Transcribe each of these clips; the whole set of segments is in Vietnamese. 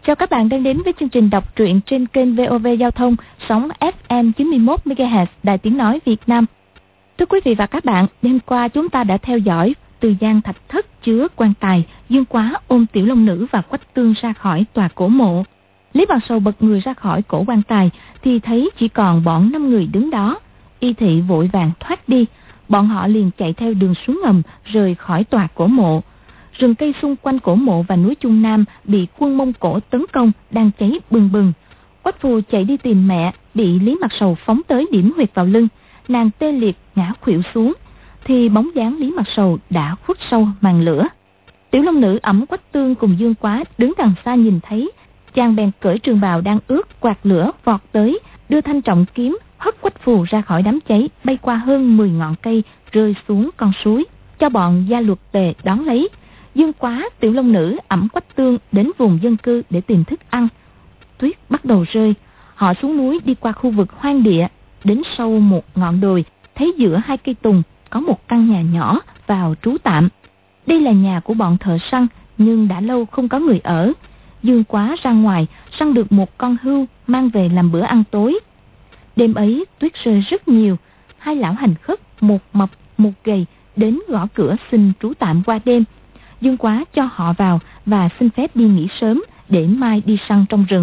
Chào các bạn đang đến với chương trình đọc truyện trên kênh VOV Giao thông, sóng FM 91 MHz, Đài Tiếng nói Việt Nam. Thưa quý vị và các bạn, đêm qua chúng ta đã theo dõi từ gian thạch thất chứa quan tài, Dương Quá ôm Tiểu Long Nữ và Quách Tương ra khỏi tòa cổ mộ. Lý Bằng Sầu bật người ra khỏi cổ quan tài thì thấy chỉ còn bọn 5 người đứng đó. Y Thị vội vàng thoát đi, bọn họ liền chạy theo đường xuống ngầm rời khỏi tòa cổ mộ. Rừng cây xung quanh cổ mộ và núi Trung Nam bị quân Mông Cổ tấn công đang cháy bừng bừng. Quách Phù chạy đi tìm mẹ, bị Lý Mặc Sầu phóng tới điểm huyệt vào lưng, nàng tê liệt ngã khuỵu xuống, thì bóng dáng Lý Mặc Sầu đã khuất sâu màn lửa. Tiểu Long Nữ ẵm Quách Tương cùng Dương Quá đứng đằng xa nhìn thấy, chàng bèn cởi trường bào đang ướt quạt lửa vọt tới, đưa thanh trọng kiếm hất Quách Phù ra khỏi đám cháy, bay qua hơn 10 ngọn cây rơi xuống con suối, cho bọn gia luật tề đón lấy. Dương Quá, Tiểu Long Nữ ẵm Quách Tương đến vùng dân cư để tìm thức ăn. Tuyết bắt đầu rơi, họ xuống núi đi qua khu vực hoang địa, đến sâu một ngọn đồi, thấy giữa 2 cây tùng có một căn nhà nhỏ vào trú tạm. Đây là nhà của bọn thợ săn, nhưng đã lâu không có người ở. Dương Quá ra ngoài săn được một con hươu mang về làm bữa ăn tối. Đêm ấy tuyết rơi rất nhiều, 2 lão hành khất, một mập một gầy đến gõ cửa xin trú tạm qua đêm. Dương Quá cho họ vào và xin phép đi nghỉ sớm để mai đi săn trong rừng.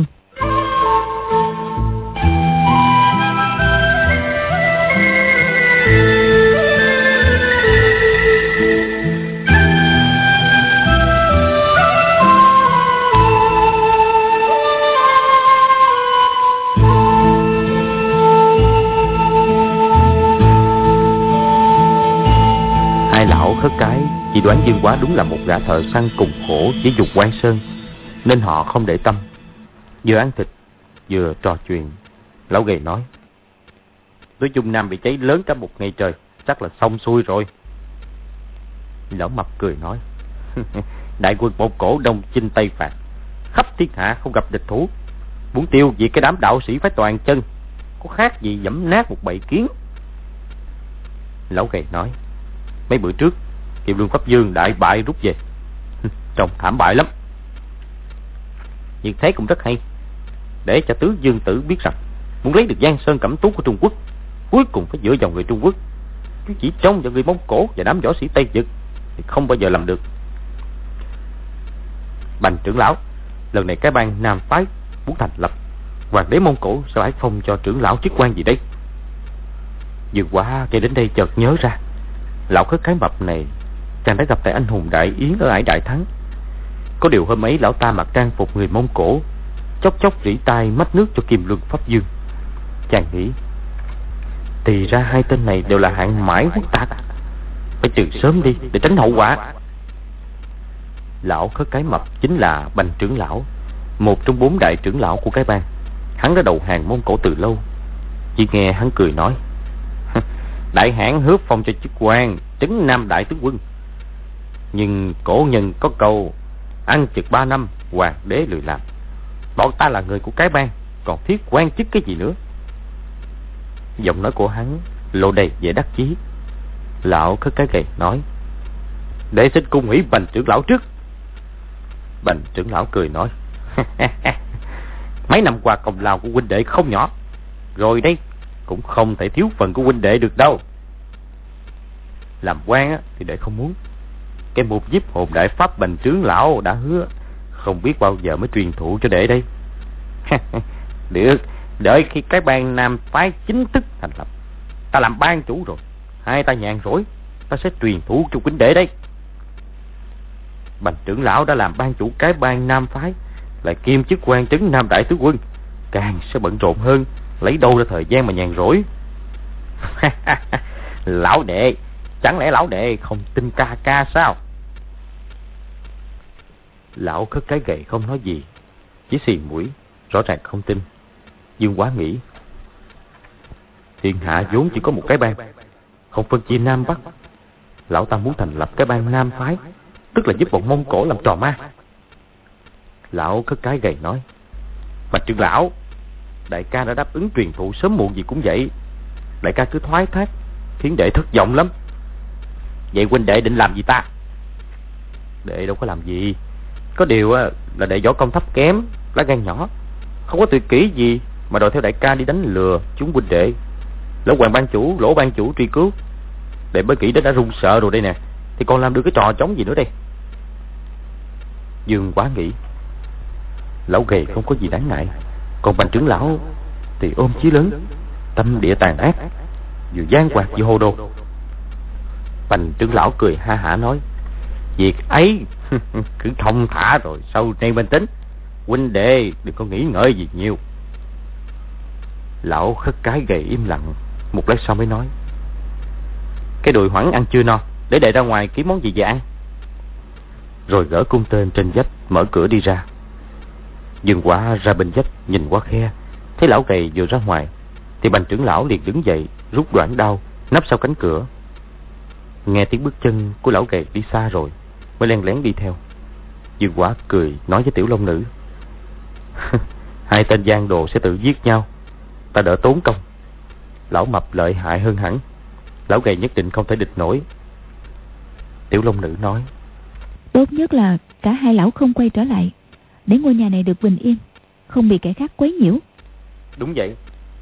Hai lão khất cái chỉ đoán Dương Quá đúng là một gã thợ săn cùng khổ với Dục Quan Sơn, nên họ không để tâm. Vừa ăn thịt vừa trò chuyện, lão gầy nói: núi Trung Nam bị cháy lớn cả một ngày trời, chắc là xong xuôi rồi. Lão mập cười nói: đại quân Mông Cổ đông chinh tây phạt, khắp thiên hạ không gặp địch thủ, muốn tiêu diệt cái đám đạo sĩ phải toàn chân, có khác gì giẫm nát một bầy kiến. Lão gầy nói: mấy bữa trước Kiều Lương Pháp Dương đại bại rút về, trông thảm bại lắm. Nhưng thế cũng rất hay, để cho tứ Dương Tử biết rằng muốn lấy được Giang Sơn Cẩm Tú của Trung Quốc, cuối cùng phải dựa vào người Trung Quốc, chứ chỉ trông vào người Mông Cổ và đám võ sĩ Tây Vực thì không bao giờ làm được. Bành trưởng lão, lần này cái bang Nam phái muốn thành lập, hoàng đế Mông Cổ sẽ phải phong cho trưởng lão chức quan gì đây? Dương Quá nghe đến đây chợt nhớ ra, lão khất cái mập này chàng đã gặp tại anh hùng Đại Yến ở Ải Đại Thắng. Có điều hôm ấy lão ta mặc trang phục người Mông Cổ, chốc chốc rỉ tai mách nước cho Kim Luân Pháp Dương. Chàng nghĩ, thì ra 2 tên này đều là hạng mãi quốc tặc, phải trừ sớm đi để tránh hậu quả. Lão khất cái mập chính là Bành trưởng lão, một trong 4 đại trưởng lão của cái bang. Hắn đã đầu hàng Mông Cổ từ lâu. Chỉ nghe hắn cười nói: đại hãn hứa phong cho chức quan trấn Nam đại tướng quân, nhưng cổ nhân có câu ăn chực 3 năm hoàng đế lười làm. Bọn ta là người của cái bang, còn thiết quan chức cái gì nữa? Giọng nói của hắn lộ đầy vẻ đắc chí. Lão khất cái gầy nói: để xin cung hủy Bành trưởng lão trước. Bành trưởng lão cười nói: mấy năm qua công lao của huynh đệ không nhỏ rồi đây, cũng không thể thiếu phần của huynh đệ được đâu. Làm quan á, thì đệ không muốn. Cái mục giúp hồn đại pháp Bành trưởng lão đã hứa không biết bao giờ mới truyền thụ cho đệ đây. Được, đợi khi cái bang Nam phái chính thức thành lập, ta làm ban chủ rồi, 2 ta nhàn rỗi, ta sẽ truyền thụ cho huynh đệ đây. Bành trưởng lão đã làm ban chủ cái bang Nam phái, lại kiêm chức quan trấn Nam đại tướng quân, càng sẽ bận rộn hơn, lấy đâu ra thời gian mà nhàn rỗi. Lão đệ, chẳng lẽ lão đệ không tin ca ca sao? Lão khất cái gầy không nói gì, chỉ xì mũi, rõ ràng không tin. Dương Quá nghĩ, thiên hạ vốn chỉ có một cái bang, không phân chia Nam Bắc. Lão ta muốn thành lập cái bang Nam phái, tức là giúp bọn Mông Cổ làm trò ma. Lão khất cái gầy nói: Bạch trưởng lão, đại ca đã đáp ứng truyền thụ, sớm muộn gì cũng vậy. Đại ca cứ thoái thác khiến đệ thất vọng lắm. Vậy huynh đệ định làm gì ta? Đệ đâu có làm gì, có điều là đệ võ công thấp kém, lá gan nhỏ, không có tuyệt kỹ gì mà đòi theo đại ca đi đánh lừa chúng huynh đệ. Lỗ Hoàng ban chủ, Lỗ ban chủ truy cứu, đệ bối kỹ đã run sợ rồi đây nè, thì còn làm được cái trò trống gì nữa đây? Dương Quá nghĩ, lão gầy không có gì đáng ngại, còn Bành trưởng lão thì ôm chí lớn, tâm địa tàn ác, vừa gian hoạt vừa hồ đồ. Bành trưởng lão cười ha hả nói, việc ấy cứ thông thả rồi sau này bên tính, huynh đệ đừng có nghĩ ngợi gì nhiều. Lão khất cái gầy im lặng một lát sau mới nói, cái đùi hoảng ăn chưa no, để đệ ra ngoài kiếm món gì về ăn. Rồi gỡ cung tên trên vách, mở cửa đi ra. Dương Quá ra bên vách nhìn qua khe, thấy lão gầy vừa ra ngoài thì Bành trưởng lão liền đứng dậy, rút đoạn đao nấp sau cánh cửa. Nghe tiếng bước chân của lão gầy đi xa rồi mới len lén đi theo. Dương Quá cười nói với Tiểu Long Nữ, hai tên gian đồ sẽ tự giết nhau, ta đỡ tốn công. Lão mập lợi hại hơn hẳn, lão gầy nhất định không thể địch nổi. Tiểu Long Nữ nói, tốt nhất là cả hai lão không quay trở lại, để ngôi nhà này được bình yên, không bị kẻ khác quấy nhiễu. Đúng vậy.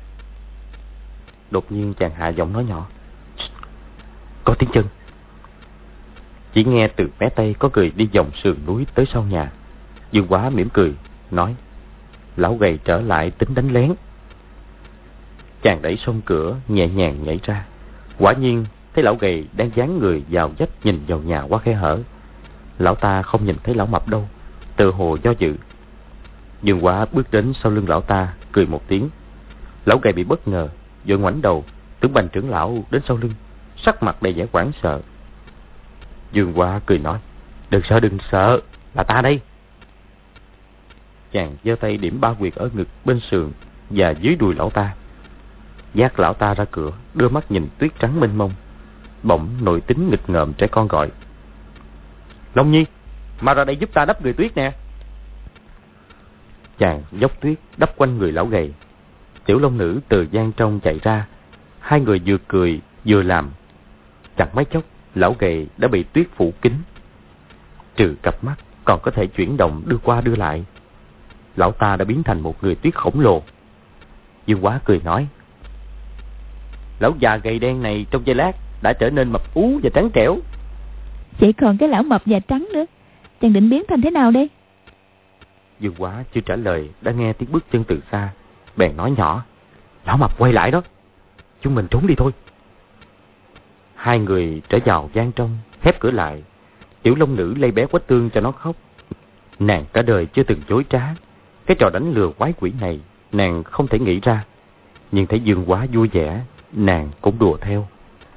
Đột nhiên chàng hạ giọng nói nhỏ, có tiếng chân. Chỉ nghe từ mé tây có người đi vòng sườn núi tới sau nhà. Dương Quá mỉm cười nói, lão gầy trở lại tính đánh lén. Chàng đẩy song cửa nhẹ nhàng nhảy ra, quả nhiên thấy lão gầy đang dán người vào vách nhìn vào nhà qua khe hở. Lão ta không nhìn thấy lão mập đâu, tự hồ do dự. Dương Quá bước đến sau lưng lão ta, cười một tiếng. Lão gầy bị bất ngờ, vội ngoảnh đầu, tưởng Bành trưởng lão đến sau lưng, sắc mặt đầy vẻ hoảng sợ. Dương Quá cười nói, đừng sợ, là ta đây. Chàng giơ tay điểm 3 huyệt ở ngực, bên sườn và dưới đùi lão ta. Dắt lão ta ra cửa, đưa mắt nhìn tuyết trắng mênh mông. Bỗng nội tính nghịch ngợm trẻ con gọi, Long Nhi, mà ra đây giúp ta đắp người tuyết nè. Chàng dốc tuyết đắp quanh người lão gầy. Tiểu Long Nữ từ gian trong chạy ra, hai người vừa cười vừa làm. Chẳng mấy chốc lão gầy đã bị tuyết phủ kín, trừ cặp mắt còn có thể chuyển động đưa qua đưa lại. Lão ta đã biến thành một người tuyết khổng lồ. Dương Quá cười nói, lão già gầy đen này trong giây lát đã trở nên mập ú và trắng trẻo. Chỉ còn cái lão mập và trắng nữa, chàng định biến thành thế nào đây? Dương Quá chưa trả lời đã nghe tiếng bước chân từ xa, bèn nói nhỏ, lão mập quay lại đó, chúng mình trốn đi thôi. Hai người trở vào gian trong, khép cửa lại. Tiểu Long Nữ lay bé Quách Tương cho nó khóc. Nàng cả đời chưa từng dối trá, cái trò đánh lừa quái quỷ này nàng không thể nghĩ ra. Nhưng thấy Dương Quá vui vẻ, nàng cũng đùa theo.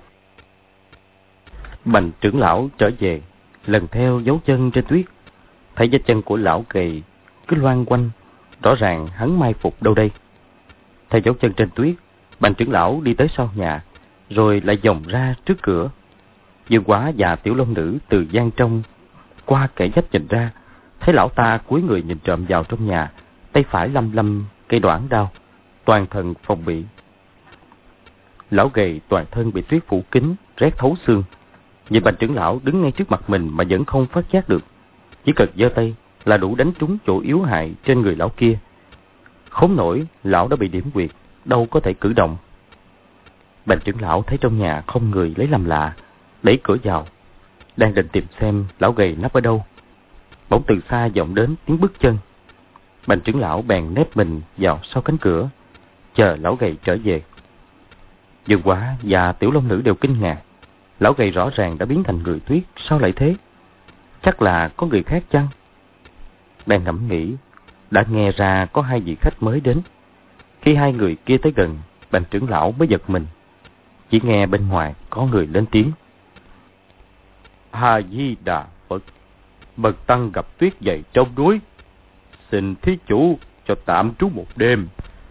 Bành trưởng lão trở về, lần theo dấu chân trên tuyết, thấy vết chân của lão gầy cứ loang quanh, rõ ràng hắn mai phục đâu đây. Theo dấu chân trên tuyết, Bành trưởng lão đi tới sau nhà, rồi lại vòng ra trước cửa. Dương Quá và Tiểu Long Nữ từ gian trong qua kẽ vách nhìn ra, thấy lão ta cúi người nhìn trộm vào trong nhà, tay phải lăm lăm cây đoản đao, toàn thân phòng bị. Lão gầy toàn thân bị tuyết phủ kín, rét thấu xương. Nhìn Bành trưởng lão đứng ngay trước mặt mình mà vẫn không phát giác được, chỉ cần giơ tay là đủ đánh trúng chỗ yếu hại trên người lão kia. Khốn nổi, lão đã bị điểm huyệt, đâu có thể cử động. Bành trưởng lão thấy trong nhà không người lấy làm lạ, đẩy cửa vào, đang định tìm xem lão gầy nấp ở đâu. Bỗng từ xa vọng đến tiếng bước chân. Bành trưởng lão bèn nép mình vào sau cánh cửa, chờ lão gầy trở về. Dương Quá và Tiểu Long Nữ đều kinh ngạc. Lão gầy rõ ràng đã biến thành người tuyết, sao lại thế? Chắc là có người khác chăng? Đang ngẫm nghĩ, đã nghe ra có hai vị khách mới đến. Khi hai người kia tới gần, Bành trưởng lão mới giật mình. Chỉ nghe bên ngoài có người lên tiếng, A Di Đà Phật, bần tăng gặp tuyết dày trong núi, xin thí chủ cho tạm trú một đêm.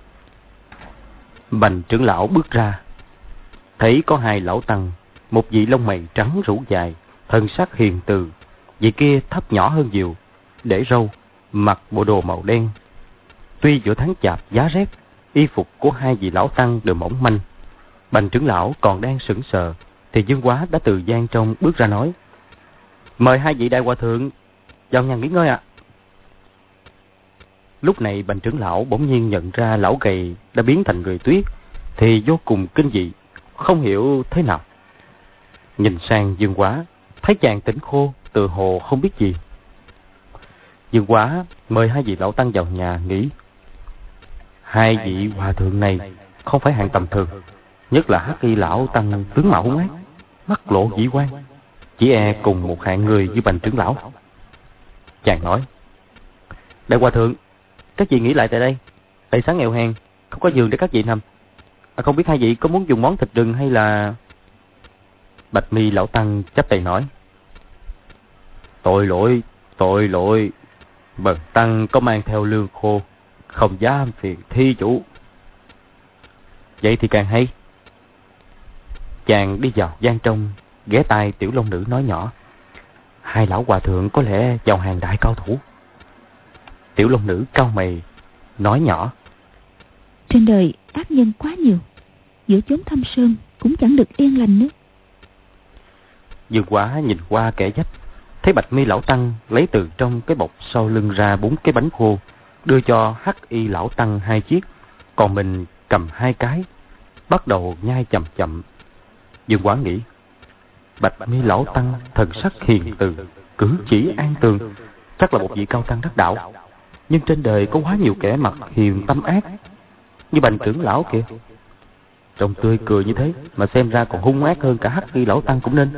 Bành trưởng lão bước ra, thấy có hai lão tăng, một vị lông mày trắng rủ dài, thân sắc hiền từ, vị kia thấp nhỏ hơn nhiều, để râu, mặc bộ đồ màu đen. Tuy giữa tháng chạp giá rét, y phục của hai vị lão tăng đều mỏng manh. Bành trưởng lão còn đang sững sờ thì Dương Quá đã từ gian trong bước ra nói, mời hai vị đại hòa thượng vào nhà nghỉ ngơi ạ. Lúc này Bành trưởng lão bỗng nhiên nhận ra lão gầy đã biến thành người tuyết, thì vô cùng kinh dị, không hiểu thế nào. Nhìn sang Dương Quá, thấy chàng tỉnh khô, tự hồ không biết gì. Dương Quá mời hai vị lão tăng vào nhà nghỉ. Hai vị hòa thượng này không phải hạng tầm thường, nhất là Hắc Y lão tăng tướng mạo hung ác, mắt lộ dĩ quan, chỉ e cùng một hạng người như Bành trưởng lão. Chàng nói: Đại hòa thượng, các vị nghỉ lại tại đây. Tại sáng nghèo hèn, không có giường để các vị nằm. Không biết hai vị có muốn dùng món thịt rừng hay là... Bạch Mi lão tăng chắp tay nói: Tội lỗi, bần tăng có mang theo lương khô, không dám phiền thi chủ. Vậy thì càng hay. Chàng đi vào gian trong, ghé tai Tiểu Long Nữ nói nhỏ: Hai lão hòa thượng có lẽ vào hàng đại cao thủ. Tiểu Long Nữ cau mày nói nhỏ: Trên đời ác nhân quá nhiều, giữa chốn thâm sơn cũng chẳng được yên lành nữa. Dương Quá nhìn qua kẻ dách, thấy Bạch Mi lão tăng lấy từ trong cái bọc sau lưng ra 4 cái bánh khô, đưa cho Hắc Y lão tăng 2 chiếc, còn mình cầm 2 cái, bắt đầu nhai chậm chậm. Dương Quá nghĩ: Bạch Mi lão tăng thần sắc hiền từ, cử chỉ an tường, chắc là một vị cao tăng đắc đạo. Nhưng trên đời có quá nhiều kẻ mặt hiền tâm ác, như Bành trưởng lão kìa, trông tươi cười như thế mà xem ra còn hung ác hơn cả Hắc Y lão tăng cũng nên.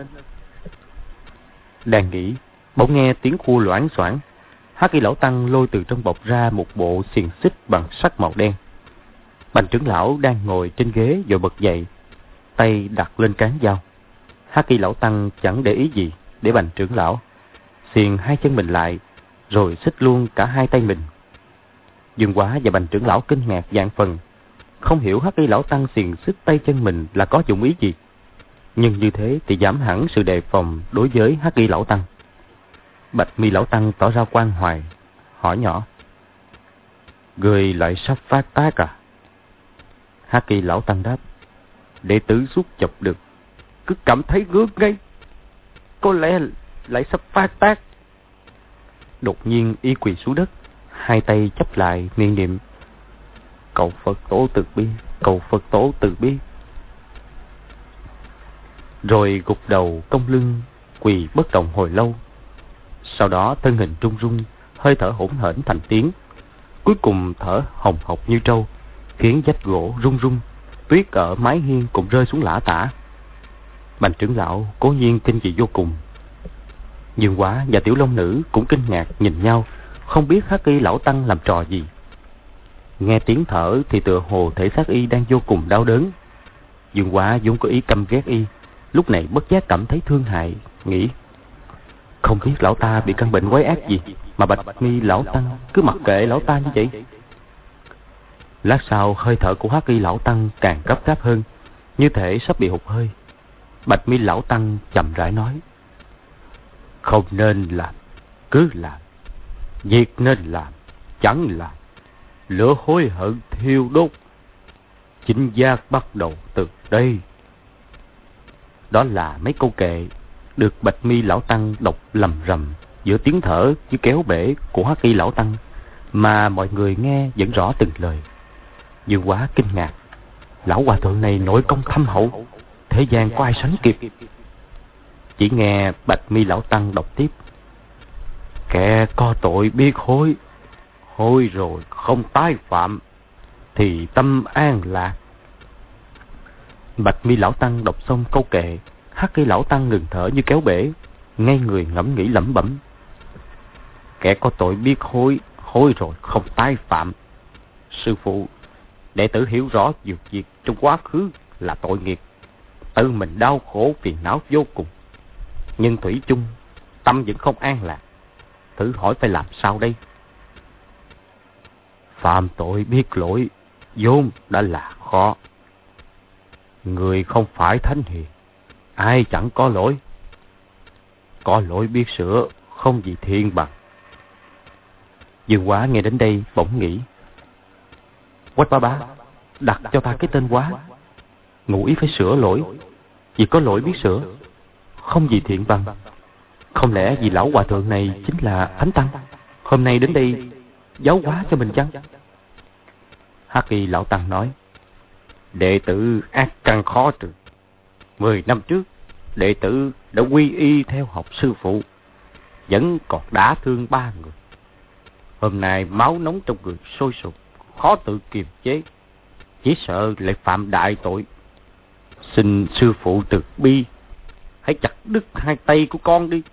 Đang nghĩ, bỗng nghe tiếng khua loảng xoảng. Hắc Y lão tăng lôi từ trong bọc ra một bộ xiềng xích bằng sắt màu đen. Bành trưởng lão đang ngồi trên ghế vội bật dậy, tay đặt lên cán dao. Hắc Y lão tăng chẳng để ý gì, để Bành trưởng lão xiềng 2 chân mình lại, rồi xích luôn cả 2 tay mình. Dương Quá và Bành trưởng lão kinh ngạc vạn phần, không hiểu Hắc Y lão tăng xiềng xích tay chân mình là có dụng ý gì, nhưng như thế thì giảm hẳn sự đề phòng đối với Hắc Y lão tăng. Bạch Mi lão tăng tỏ ra quan hoài, hỏi nhỏ: Người lại sắp phát tác à? Hắc Y lão tăng đáp: Đệ tử suốt chọc được, cứ cảm thấy ngứa ngay, có lẽ lại sắp phát tác. Đột nhiên y quỳ xuống đất, 2 tay chắp lại miệng niệm: Cầu Phật tổ từ bi, cầu Phật tổ từ bi. Rồi gục đầu cong lưng quỳ bất động hồi lâu. Sau đó thân hình run run, hơi thở hỗn hển thành tiếng, cuối cùng thở hồng hộc như trâu, khiến vách gỗ rung rung, tuyết ở mái hiên cũng rơi xuống lả tả. Bành trưởng lão cố nhiên kinh dị vô cùng. Dương Quá và Tiểu Long Nữ cũng kinh ngạc nhìn nhau, không biết Hắc Y lão tăng làm trò gì. Nghe tiếng thở thì tựa hồ thể xác y đang vô cùng đau đớn. Dương Quá vốn có ý căm ghét y, lúc này bất giác cảm thấy thương hại, nghĩ: Không biết lão ta bị căn bệnh quái ác gì mà Bạch Mi lão tăng cứ mặc kệ lão ta như vậy. Lát sau hơi thở của Hắc Y lão tăng càng gấp gáp hơn, như thể sắp bị hụt hơi. Bạch Mi lão tăng chậm rãi nói: Không nên làm, cứ làm. Việc nên làm, chẳng làm. Lửa hối hận thiêu đốt. Chính giác bắt đầu từ đây. Đó là mấy câu kệ được Bạch Mi lão tăng đọc lầm rầm giữa tiếng thở với kéo bể của Hắc Y lão tăng, mà mọi người nghe vẫn rõ từng lời. Dương Quá kinh ngạc: Lão hòa thượng này nội công thâm hậu, thế gian có ai sánh kịp. Chỉ nghe Bạch Mi lão tăng đọc tiếp: Kẻ có tội biết hối, hối rồi không tái phạm, thì tâm an lạc. Bạch Mi lão tăng đọc xong câu kệ, Hắc Y lão tăng ngừng thở như kéo bể, ngay người ngẫm nghĩ lẩm bẩm: Kẻ có tội biết hối, hối rồi không tái phạm. Sư phụ, đệ tử hiểu rõ nhiều việc trong quá khứ là tội nghiệp, tự mình đau khổ phiền não vô cùng, nhưng thủy chung tâm vẫn không an lạc. Thử hỏi phải làm sao đây? Phạm tội biết lỗi vốn đã là khó. Người không phải thánh hiền, ai chẳng có lỗi. Có lỗi biết sửa, không gì thiên bằng. Dương Quá nghe đến đây bỗng nghĩ: Quách Bá Bá đặt cho ta cái tên quá, ngụ ý phải sửa lỗi. Vì có lỗi biết sửa, không gì thiện bằng. Không lẽ vì lão hòa thượng này chính là thánh tăng, hôm nay đến đây giáo hóa cho mình chăng? Hắc Y lão tăng nói, đệ tử ác căn khó trừ. 10 năm trước, đệ tử đã quy y theo học sư phụ, vẫn còn đả thương 3 người. Hôm nay máu nóng trong người sôi sục, khó tự kiềm chế, chỉ sợ lại phạm đại tội. Xin sư phụ từ bi, hãy chặt đứt 2 tay của con đi.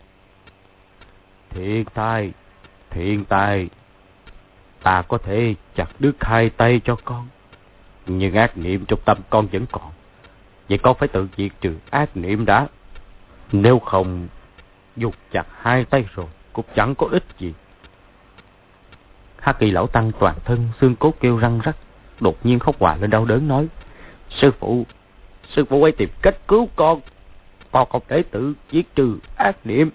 Thiện tai, ta có thể chặt đứt 2 tay cho con, nhưng ác niệm trong tâm con vẫn còn. Vậy con phải tự diệt trừ ác niệm đã. Nếu không, dù chặt 2 tay rồi cũng chẳng có ích gì. Hắc Y lão tăng toàn thân xương cốt kêu răng rắc, đột nhiên khóc òa lên đau đớn nói, sư phụ hãy tìm cách cứu con không thể tự diệt trừ ác niệm.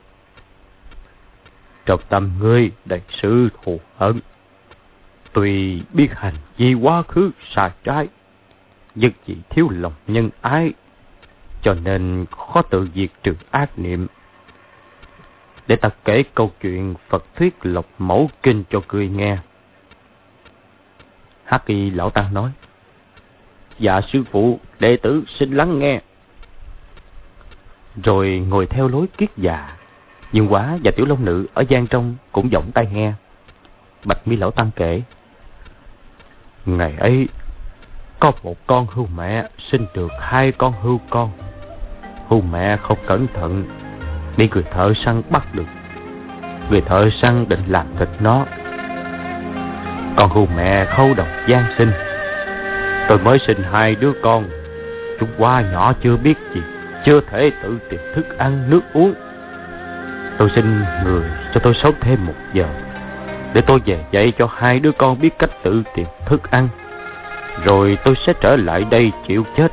Trong tâm ngươi đầy sự thù hận, tuy biết hành vi quá khứ sai trái, nhưng chỉ thiếu lòng nhân ái, cho nên khó tự diệt trừ ác niệm. Để ta kể câu chuyện Phật thuyết Lộc Mẫu Kinh cho ngươi nghe. Hắc Y lão tăng nói, dạ sư phụ, đệ tử xin lắng nghe. Rồi ngồi theo lối kiết già, Dương Quá và Tiểu Long Nữ ở gian trong cũng vọng tai nghe. Bạch Mi lão tăng kể, ngày ấy có một con hươu mẹ sinh được 2 con hươu con. Hươu mẹ không cẩn thận bị người thợ săn bắt được. Người thợ săn định làm thịt nó. Con hươu mẹ khâu đầu gian sinh. Tôi mới sinh 2 đứa con, chúng quá nhỏ chưa biết gì, chưa thể tự tìm thức ăn nước uống. Tôi xin người cho tôi sống thêm 1 giờ, để tôi về dạy cho 2 đứa con biết cách tự tìm thức ăn, rồi tôi sẽ trở lại đây chịu chết.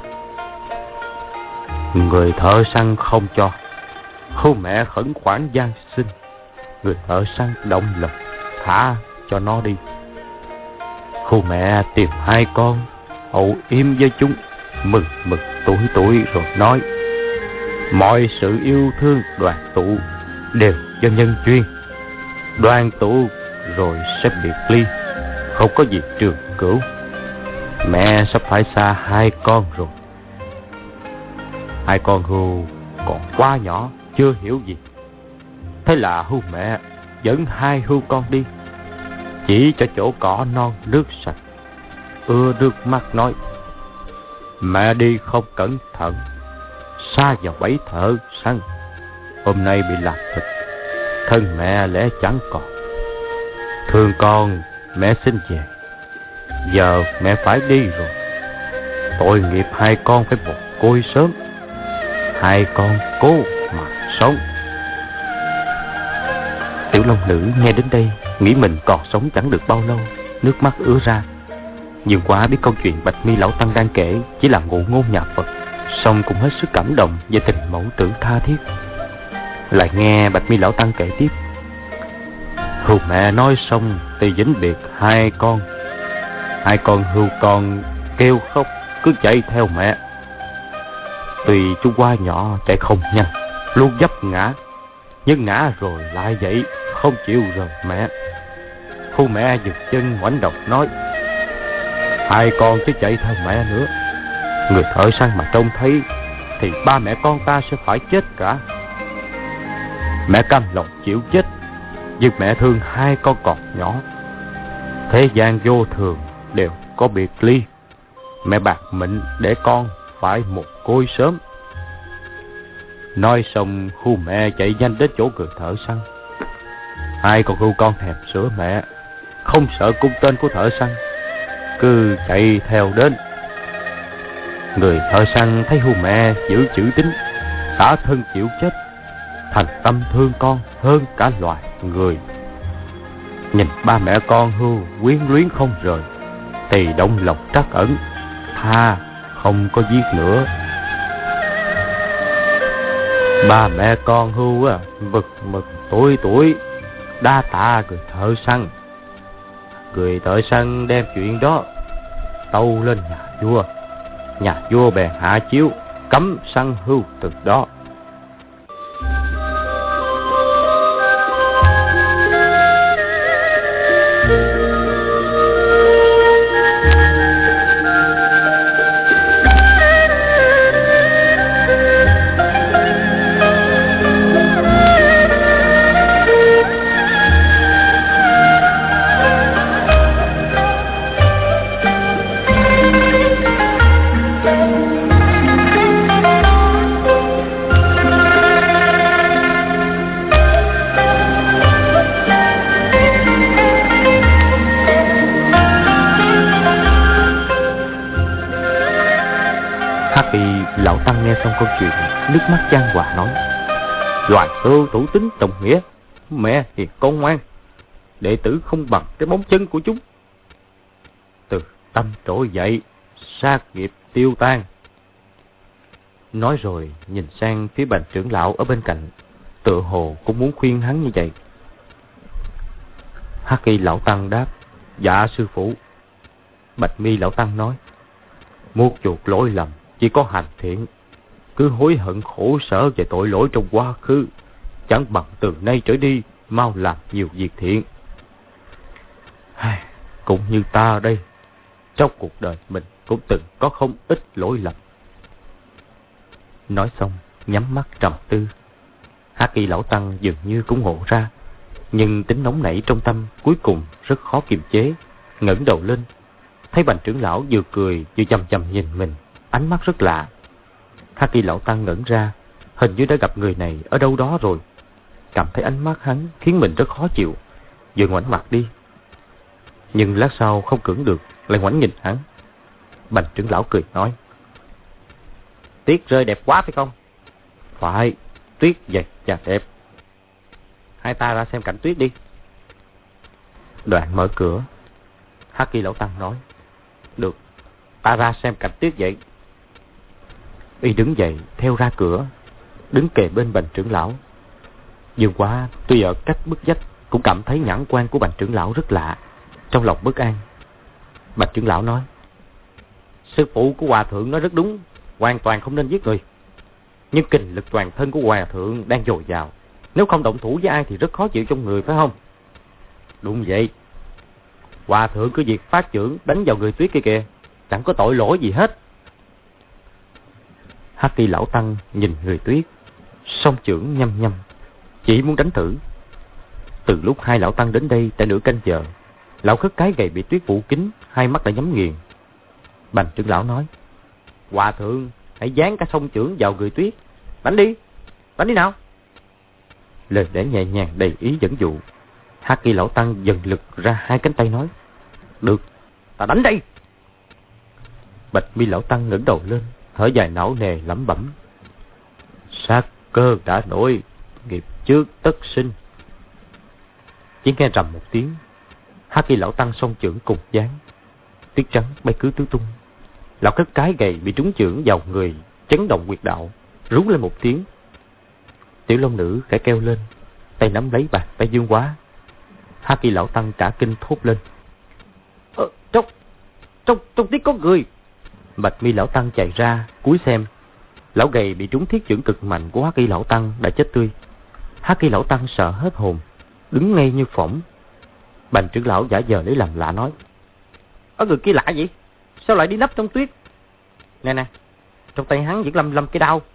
Người thợ săn không cho. Hươu mẹ khẩn khoản van xin. Người thợ săn động lòng thả cho nó đi. Hươu mẹ tìm 2 con, âu yếm với chúng, mừng tuổi rồi nói, mọi sự yêu thương đoàn tụ đều do nhân duyên. Đoàn tụ rồi sẽ biệt ly, không có gì trường cửu. Mẹ sắp phải xa 2 con rồi. 2 con hươu còn quá nhỏ, chưa hiểu gì. Thế là hươu mẹ dẫn 2 hươu con đi, chỉ cho chỗ cỏ non nước sạch, ưa nước mắt nói, mẹ đi không cẩn thận, sa vào bẫy thợ săn, hôm nay bị làm thịt, thân mẹ lẽ chẳng còn. Thương con, mẹ xin về, giờ mẹ phải đi rồi. Tội nghiệp 2 con phải mồ côi sớm. 2 con cố mà sống. Tiểu Long Nữ nghe đến đây nghĩ mình còn sống chẳng được bao lâu, nước mắt ứa ra. Nhưng Quá biết câu chuyện Bạch Mi lão tăng đang kể chỉ là ngụ ngôn nhà Phật, song cũng hết sức cảm động về tình mẫu tử tha thiết. Lại nghe Bạch Mi lão tăng kể tiếp. Hươu mẹ nói xong thì vĩnh biệt 2 con. 2 con hươu con kêu khóc cứ chạy theo mẹ. Tuy chú Qua nhỏ chạy không nhanh, luôn vấp ngã, nhưng ngã rồi lại dậy, không chịu rời mẹ. Hươu mẹ giật chân ngoảnh đầu nói, 2 con cứ chạy theo mẹ nữa. Người thợ săn mà trông thấy thì 3 mẹ con ta sẽ phải chết cả. Mẹ cam lòng chịu chết, nhưng mẹ thương 2 con còn nhỏ. Thế gian vô thường đều có biệt ly. Mẹ bạc mệnh để con phải mồ côi sớm. Nói xong hươu mẹ chạy nhanh đến chỗ người thợ săn. 2 con hươu con thèm sữa mẹ, không sợ cung tên của thợ săn, cứ chạy theo đến. Người thợ săn thấy hươu mẹ giữ chữ tín, xả thân chịu chết, thành tâm thương con hơn cả loài người. Nhìn 3 mẹ con hươu quyến luyến không rời, thì động lòng trắc ẩn, tha không có giết nữa. 3 mẹ con hươu mực tuổi đa tạ người thợ săn. Người thợ săn đem chuyện đó tâu lên nhà vua. Nhà vua bèn hạ chiếu cấm săn hươu từ đó. Hắc Kỳ lão tăng nghe xong câu chuyện, nước mắt chan hòa nói: Loài xưa thủ tín trọng nghĩa, mẹ thì con ngoan, đệ tử không bằng cái bóng chân của chúng. Từ tâm trỗi dậy, sát nghiệp tiêu tan. Nói rồi nhìn sang phía Bành trưởng lão ở bên cạnh, tựa hồ cũng muốn khuyên hắn như vậy. Hắc Kỳ lão tăng đáp: Dạ sư phụ. Bạch Mi lão tăng nói: Muốn chuộc lỗi lầm chỉ có hành thiện, cứ hối hận khổ sở về tội lỗi trong quá khứ, chẳng bằng từ nay trở đi mau làm nhiều việc thiện. Cũng như ta đây, trong cuộc đời mình cũng từng có không ít lỗi lầm. Nói xong nhắm mắt trầm tư. Hắc Kỳ lão tăng dường như cũng ngộ ra, nhưng tính nóng nảy trong tâm cuối cùng rất khó kiềm chế, ngẩng đầu lên, thấy Bành trưởng lão vừa cười vừa chằm chằm nhìn mình, ánh mắt rất lạ. Hắc Kỳ lão tăng ngẩn ra, hình như đã gặp người này ở đâu đó rồi. Cảm thấy ánh mắt hắn khiến mình rất khó chịu, vừa ngoảnh mặt đi. Nhưng lát sau không cưỡng được, lại ngoảnh nhìn hắn. Bành trưởng lão cười nói: Tuyết rơi đẹp quá phải không? Phải, tuyết dày và đẹp. Hai ta ra xem cảnh tuyết đi. Đoạn mở cửa. Hắc Kỳ lão tăng nói: Được, ta ra xem cảnh tuyết vậy. Y đứng dậy theo ra cửa, đứng kề bên Bành trưởng lão. Dương Quá tuy ở cách bức vách cũng cảm thấy nhãn quan của Bành trưởng lão rất lạ, trong lòng bất an. Bành trưởng lão nói: Sư phụ của hòa thượng nói rất đúng, hoàn toàn không nên giết người. Nhưng kình lực toàn thân của hòa thượng đang dồi dào, nếu không động thủ với ai thì rất khó chịu trong người, phải không? Đúng vậy. Hòa thượng cứ việc phát chưởng đánh vào người tuyết kia kìa, chẳng có tội lỗi gì hết. Hắc Kỳ lão tăng nhìn người tuyết, song chưởng nhăm nhăm, chỉ muốn đánh thử. Từ lúc hai lão tăng đến đây đã nửa canh giờ, lão khất cái gầy bị tuyết phủ kín, hai mắt đã nhắm nghiền. Bành trưởng lão nói: Hòa thượng hãy dán cả song chưởng vào người tuyết, đánh đi nào. Lời lẽ nhẹ nhàng đầy ý dẫn dụ. Hắc Kỳ lão tăng dần lực ra hai cánh tay nói: Được, ta đánh đây. Bạch Mi lão tăng ngẩng đầu lên, thở dài não nề lẩm bẩm: Sát cơ đã nổi, nghiệp trước tất sinh. Chỉ nghe rầm một tiếng, Hắc Kỳ lão tăng song chưởng cùng dán, tuyết trắng bay cứ tứ tung. Lão khất cái gầy bị trúng chưởng vào người, chấn động huyệt đạo, rú lên một tiếng. Tiểu Long nữ khẽ kêu lên, tay nắm lấy bàn tay Dương Quá. Hắc Kỳ lão tăng cả kinh thốt lên: Trong tiết có người. Bạch Mi lão tăng chạy ra cúi xem, lão gầy bị trúng thiết chưởng cực mạnh của Hắc Kỳ lão tăng đã chết tươi. Hắc Kỳ lão tăng sợ hết hồn, đứng ngay như phỏng. Bành trưởng lão giả vờ lấy làm lạ nói: Ở người kia lạ vậy, sao lại đi nấp trong tuyết? Nè, trong tay hắn vẫn lăm cái đao.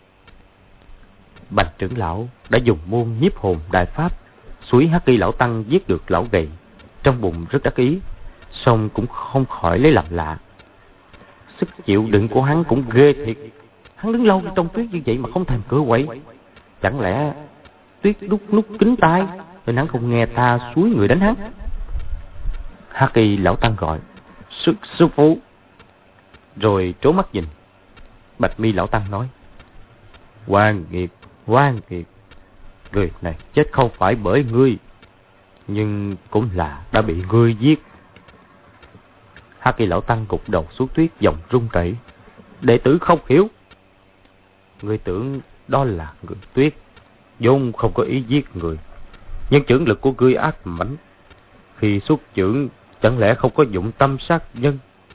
Bành trưởng lão đã dùng môn nhiếp hồn đại pháp xúi Hắc Kỳ lão tăng giết được lão gầy, trong bụng rất đắc ý, song cũng không khỏi lấy làm lạ. Sức chịu đựng của hắn cũng ghê thiệt. Hắn đứng lâu trong tuyết như vậy mà không thèm cửa quậy. Chẳng lẽ tuyết đút nút kín tai nên hắn không nghe ta xúi người đánh hắn? Hắc Kỳ lão tăng gọi: Sư phụ. Rồi trố mắt nhìn. Bạch Mi lão tăng nói: Oan nghiệt, người này chết không phải bởi ngươi, nhưng cũng là đã bị ngươi giết. Hắc Kỳ lão tăng gục đầu xuống tuyết, giọng run rẩy: Đệ tử không hiểu. Ngươi tưởng đó là người tuyết, vốn không có ý giết người, nhưng chưởng lực của ngươi ác mãnh, khi xuất chưởng chẳng lẽ không có dụng tâm sát nhân?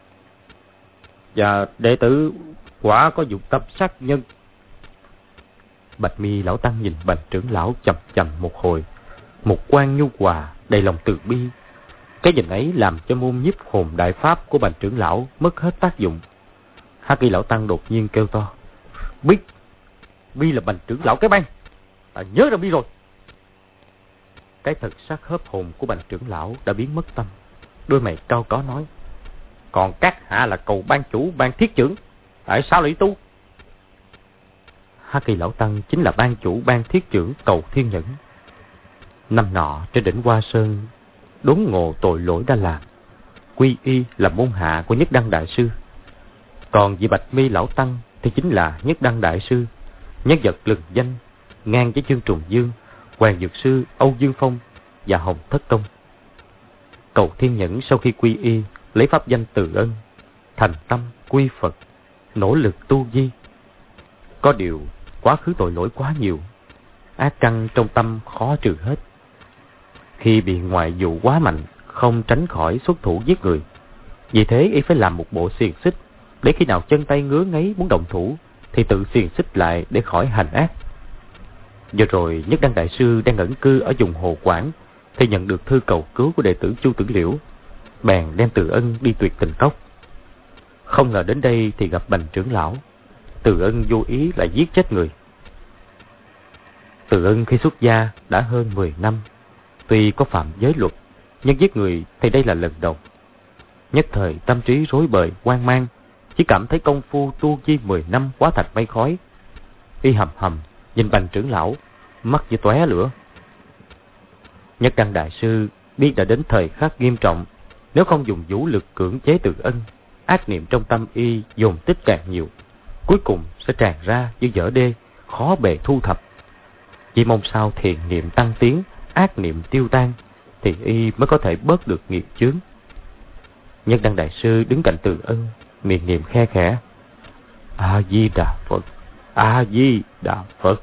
Và đệ tử quả có dụng tâm sát nhân. Bạch Mi lão tăng nhìn Bành trưởng lão chằm chằm một hồi, một quan nhu hòa đầy lòng từ bi. Cái nhìn ấy làm cho môn nhiếp hồn đại pháp của Bành trưởng lão mất hết tác dụng. Hắc Kỳ lão tăng đột nhiên kêu to: Bi là Bành trưởng lão cái bang, ta nhớ ra Bi rồi. Cái thật sắc hớp hồn của Bành trưởng lão đã biến mất tâm, đôi mày cau có nói: Còn các hạ là cầu ban chủ ban thiết chưởng, tại sao lại tu? Hắc Kỳ lão tăng chính là ban chủ ban thiết chưởng Cầu Thiên Nhẫn. Năm nọ trên đỉnh Hoa Sơn đốn ngộ tội lỗi đã làm, quy y là môn hạ của Nhất Đăng đại sư. Còn vị Bạch Mi lão tăng thì chính là Nhất Đăng đại sư, nhân vật lừng danh ngang với Chương Trùng Dương, Hoàng Dược sư Âu Dương Phong và Hồng Thất Công. Cầu Thiên Nhẫn sau khi quy y, lấy pháp danh Từ Ân, thành tâm quy Phật, nỗ lực tu vi. Có điều quá khứ tội lỗi quá nhiều, ác căn trong tâm khó trừ hết. Khi bị ngoại dụ quá mạnh, không tránh khỏi xuất thủ giết người. Vì thế y phải làm một bộ xiềng xích, để khi nào chân tay ngứa ngáy muốn động thủ thì tự xiềng xích lại để khỏi hành ác. Vừa rồi Nhất Đăng đại sư đang ẩn cư ở vùng Hồ Quảng thì nhận được thư cầu cứu của đệ tử Chu Tử Liễu, bèn đem Từ Ân đi Tuyệt Tình Cốc. Không ngờ đến đây thì gặp Bành trưởng lão. Từ Ân vô ý lại giết chết người. Từ Ân khi xuất gia đã hơn 10 năm, tuy có phạm giới luật, nhưng giết người thì đây là lần đầu. Nhất thời tâm trí rối bời, hoang mang, chỉ cảm thấy công phu tu vi 10 năm hóa thành mây khói. Y hầm hầm nhìn Bành trưởng lão, mắt như tóe lửa. Nhất Đăng đại sư biết đã đến thời khắc nghiêm trọng, nếu không dùng vũ lực cưỡng chế Từ Ân, ác niệm trong tâm y dồn tích càng nhiều, cuối cùng sẽ tràn ra như dở đê, khó bề thu thập. Chỉ mong sao thiện niệm tăng tiến, ác niệm tiêu tan, thì y mới có thể bớt được nghiệp chướng. Nhất Đăng đại sư đứng cạnh Từ Ân, miệng niệm khe khẽ: A Di Đà Phật, A Di Đà Phật.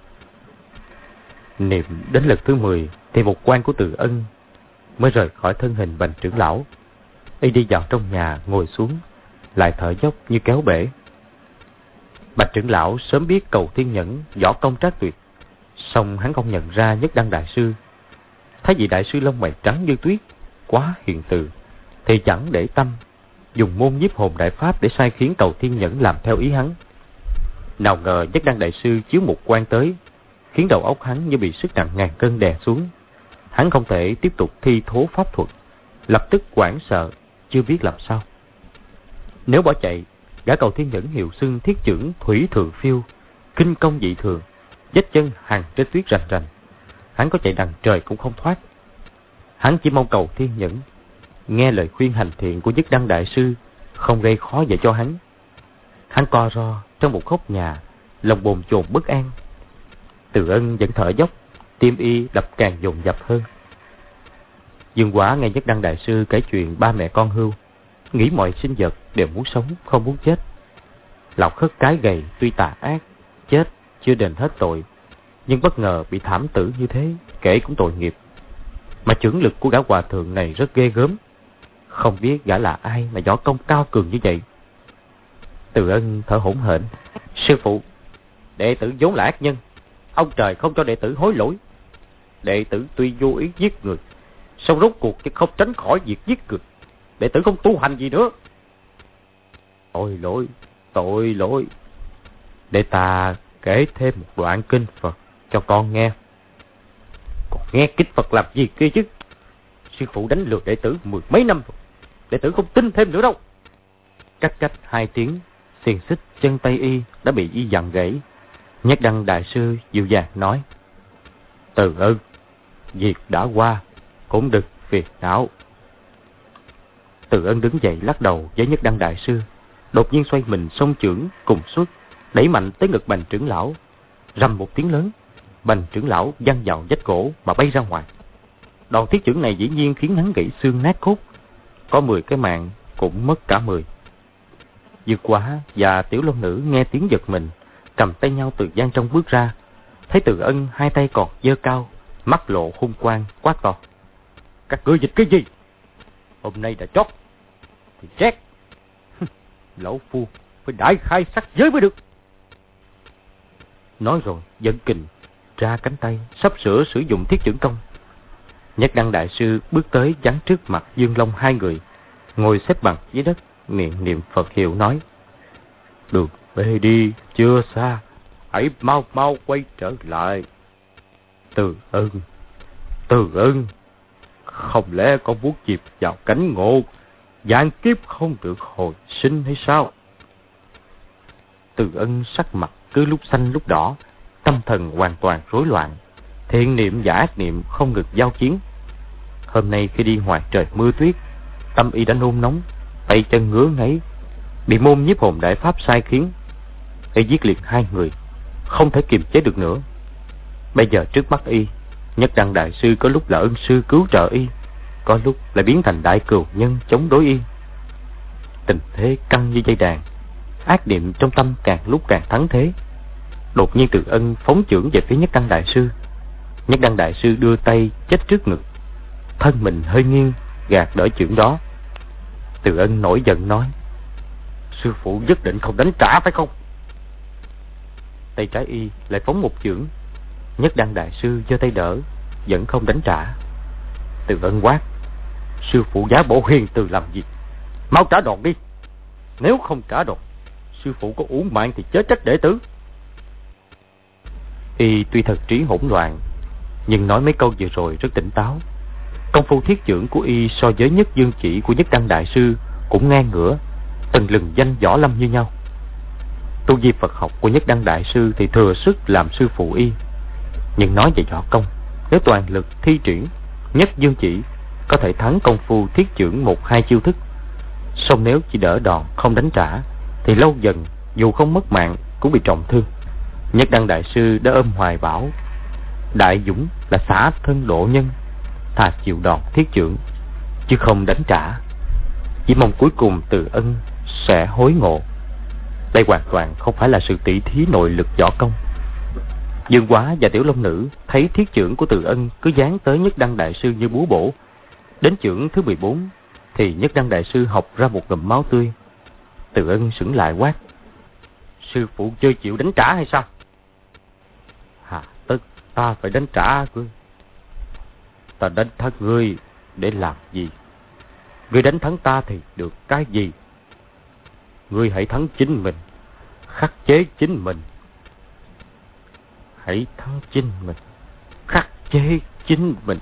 Niệm đến lần thứ 10 thì một quan của Từ Ân mới rời khỏi thân hình Bành trưởng lão. Y đi vào trong nhà ngồi xuống, lại thở dốc như kéo bể. Bạch trưởng lão sớm biết Cầu Thiên Nhẫn võ công trác tuyệt, song hắn không nhận ra Nhất Đăng đại sư. Thấy vị đại sư lông mày trắng như tuyết, quá hiền từ, thì chẳng để tâm, dùng môn nhiếp hồn đại pháp để sai khiến Cầu Thiên Nhẫn làm theo ý hắn. Nào ngờ Nhất Đăng đại sư chiếu một quan tới, khiến đầu óc hắn như bị sức nặng ngàn cân đè xuống. Hắn không thể tiếp tục thi thố pháp thuật, lập tức hoảng sợ, chưa biết làm sao. Nếu bỏ chạy, gã Cầu Thiên Nhẫn hiệu xưng thiết chưởng thủy thượng phiêu, kinh công dị thường, vết chân hàng trên tuyết rành rành. Hắn có chạy đằng trời cũng không thoát. Hắn chỉ mong Cầu Thiên Nhẫn nghe lời khuyên hành thiện của Nhất Đăng đại sư, không gây khó dễ cho hắn. Hắn co ro trong một góc nhà, lòng bồn chồn bất an. Từ Ân vẫn thở dốc, tim y đập càng dồn dập hơn. Dương Quá nghe Nhất Đăng đại sư kể chuyện ba mẹ con hưu, nghĩ mọi sinh vật đều muốn sống không muốn chết. Lão khất cái gầy tuy tà ác, chết chưa đền hết tội, nhưng bất ngờ bị thảm tử như thế, kể cũng tội nghiệp. Mà chưởng lực của gã hòa thượng này rất ghê gớm, không biết gã là ai mà võ công cao cường như vậy. Từ Ân thở hổn hển: Sư phụ, đệ tử vốn là ác nhân, ông trời không cho đệ tử hối lỗi. Đệ tử tuy vô ý giết người, song rốt cuộc chứ không tránh khỏi việc giết người. Đệ tử không tu hành gì nữa. Tội lỗi. Để ta kể thêm một đoạn kinh Phật cho con nghe. Còn nghe kinh Phật làm gì kia chứ? Sư phụ đánh lừa đệ tử 10 mấy năm rồi, đệ tử không tin thêm nữa đâu. Cách 2 tiếng, xiềng xích chân tay y đã bị y giằng gãy. Nhất Đăng đại sư dịu dàng nói: Từ Ân, việc đã qua, cũng đừng phiền não. Từ Ân đứng dậy lắc đầu với Nhất Đăng đại sư, đột nhiên xoay mình xông chưởng cùng xuất, đẩy mạnh tới ngực Bành trưởng lão. Rầm một tiếng lớn, Bành trưởng lão văng vào vách gỗ mà bay ra ngoài. Đòn thiết chưởng này dĩ nhiên khiến hắn gãy xương nát cốt, có 10 cái mạng cũng mất cả 10. Dương Quá và Tiểu Long Nữ nghe tiếng giật mình, cầm tay nhau từ gian trong bước ra. Thấy Từ Ân hai tay còn giơ cao, mắt lộ hung quang, quát to: Các ngươi dịch cái gì? Hôm nay đã chót thì chết. Lão phu phải đại khai sắc giới mới được. Nói rồi dẫn kình ra cánh tay, sắp sửa sử dụng thiết chưởng công. Nhất Đăng đại sư bước tới chắn trước mặt Dương Long hai người, ngồi xếp bằng dưới đất, miệng niệm Phật hiệu nói: Đường về đi chưa xa, hãy mau mau quay trở lại. Từ Ân, không lẽ con muốn chìm vào cảnh ngộ, vạn kiếp không được hồi sinh hay sao? Từ Ân sắc mặt cứ lúc xanh lúc đỏ, tâm thần hoàn toàn rối loạn, thiện niệm và ác niệm không ngừng giao chiến. Hôm nay khi đi ngoài trời mưa tuyết, tâm y đã nôn nóng, tay chân ngứa ngáy, bị môn nhiếp hồn đại pháp sai khiến, y giết liệt 2 người, không thể kiềm chế được nữa. Bây giờ trước mắt y, Nhất Đăng đại sư có lúc là ân sư cứu trợ y, có lúc lại biến thành đại cừu nhân chống đối y. Tình thế căng như dây đàn, ác niệm trong tâm càng lúc càng thắng thế. Đột nhiên Từ Ân phóng chưởng về phía Nhất Đăng đại sư. Nhất Đăng đại sư đưa tay chếch trước ngực, thân mình hơi nghiêng gạt đỡ chưởng đó. Từ Ân nổi giận nói: sư phụ nhất định không đánh trả phải không? Tay trái y lại phóng một chưởng. Nhất Đăng đại sư giơ tay đỡ, vẫn không đánh trả. Từ Ân quát: sư phụ giả bộ hiền từ làm gì? Mau trả đòn đi, nếu không trả đòn, sư phụ có uổng mạng thì chớ trách đệ tử. Y tuy thật trí hỗn loạn, nhưng nói mấy câu vừa rồi rất tỉnh táo. Công phu thiết chưởng của y so với Nhất Dương chỉ của Nhất Đăng đại sư cũng ngang ngửa, từng lừng danh võ lâm như nhau. Tu vi Phật học của Nhất Đăng đại sư thì thừa sức làm sư phụ y, nhưng nói về võ công, nếu toàn lực thi triển Nhất Dương chỉ có thể thắng công phu thiết chưởng 1-2 chiêu thức. Song nếu chỉ đỡ đòn không đánh trả thì lâu dần dù không mất mạng cũng bị trọng thương. Nhất Đăng đại sư đã ôm hoài bảo đại dũng là xả thân độ nhân, thà chịu đòn thiết chưởng chứ không đánh trả, chỉ mong cuối cùng Từ Ân sẽ hối ngộ. Đây hoàn toàn không phải là sự tỉ thí nội lực võ công. Dương Quá và Tiểu Long Nữ thấy thiết chưởng của Từ Ân cứ giáng tới Nhất Đăng đại sư như búa bổ. Đến chưởng thứ 14 thì Nhất Đăng đại sư học ra một ngụm máu tươi. Từ Ân sững lại quát: sư phụ chưa chịu đánh trả hay sao? Hà tất ta phải đánh trả ngươi? Ta đánh thắng ngươi để làm gì? Ngươi đánh thắng ta thì được cái gì? Ngươi hãy thắng chính mình, khắc chế chính mình. Hãy thắng chính mình, khắc chế chính mình.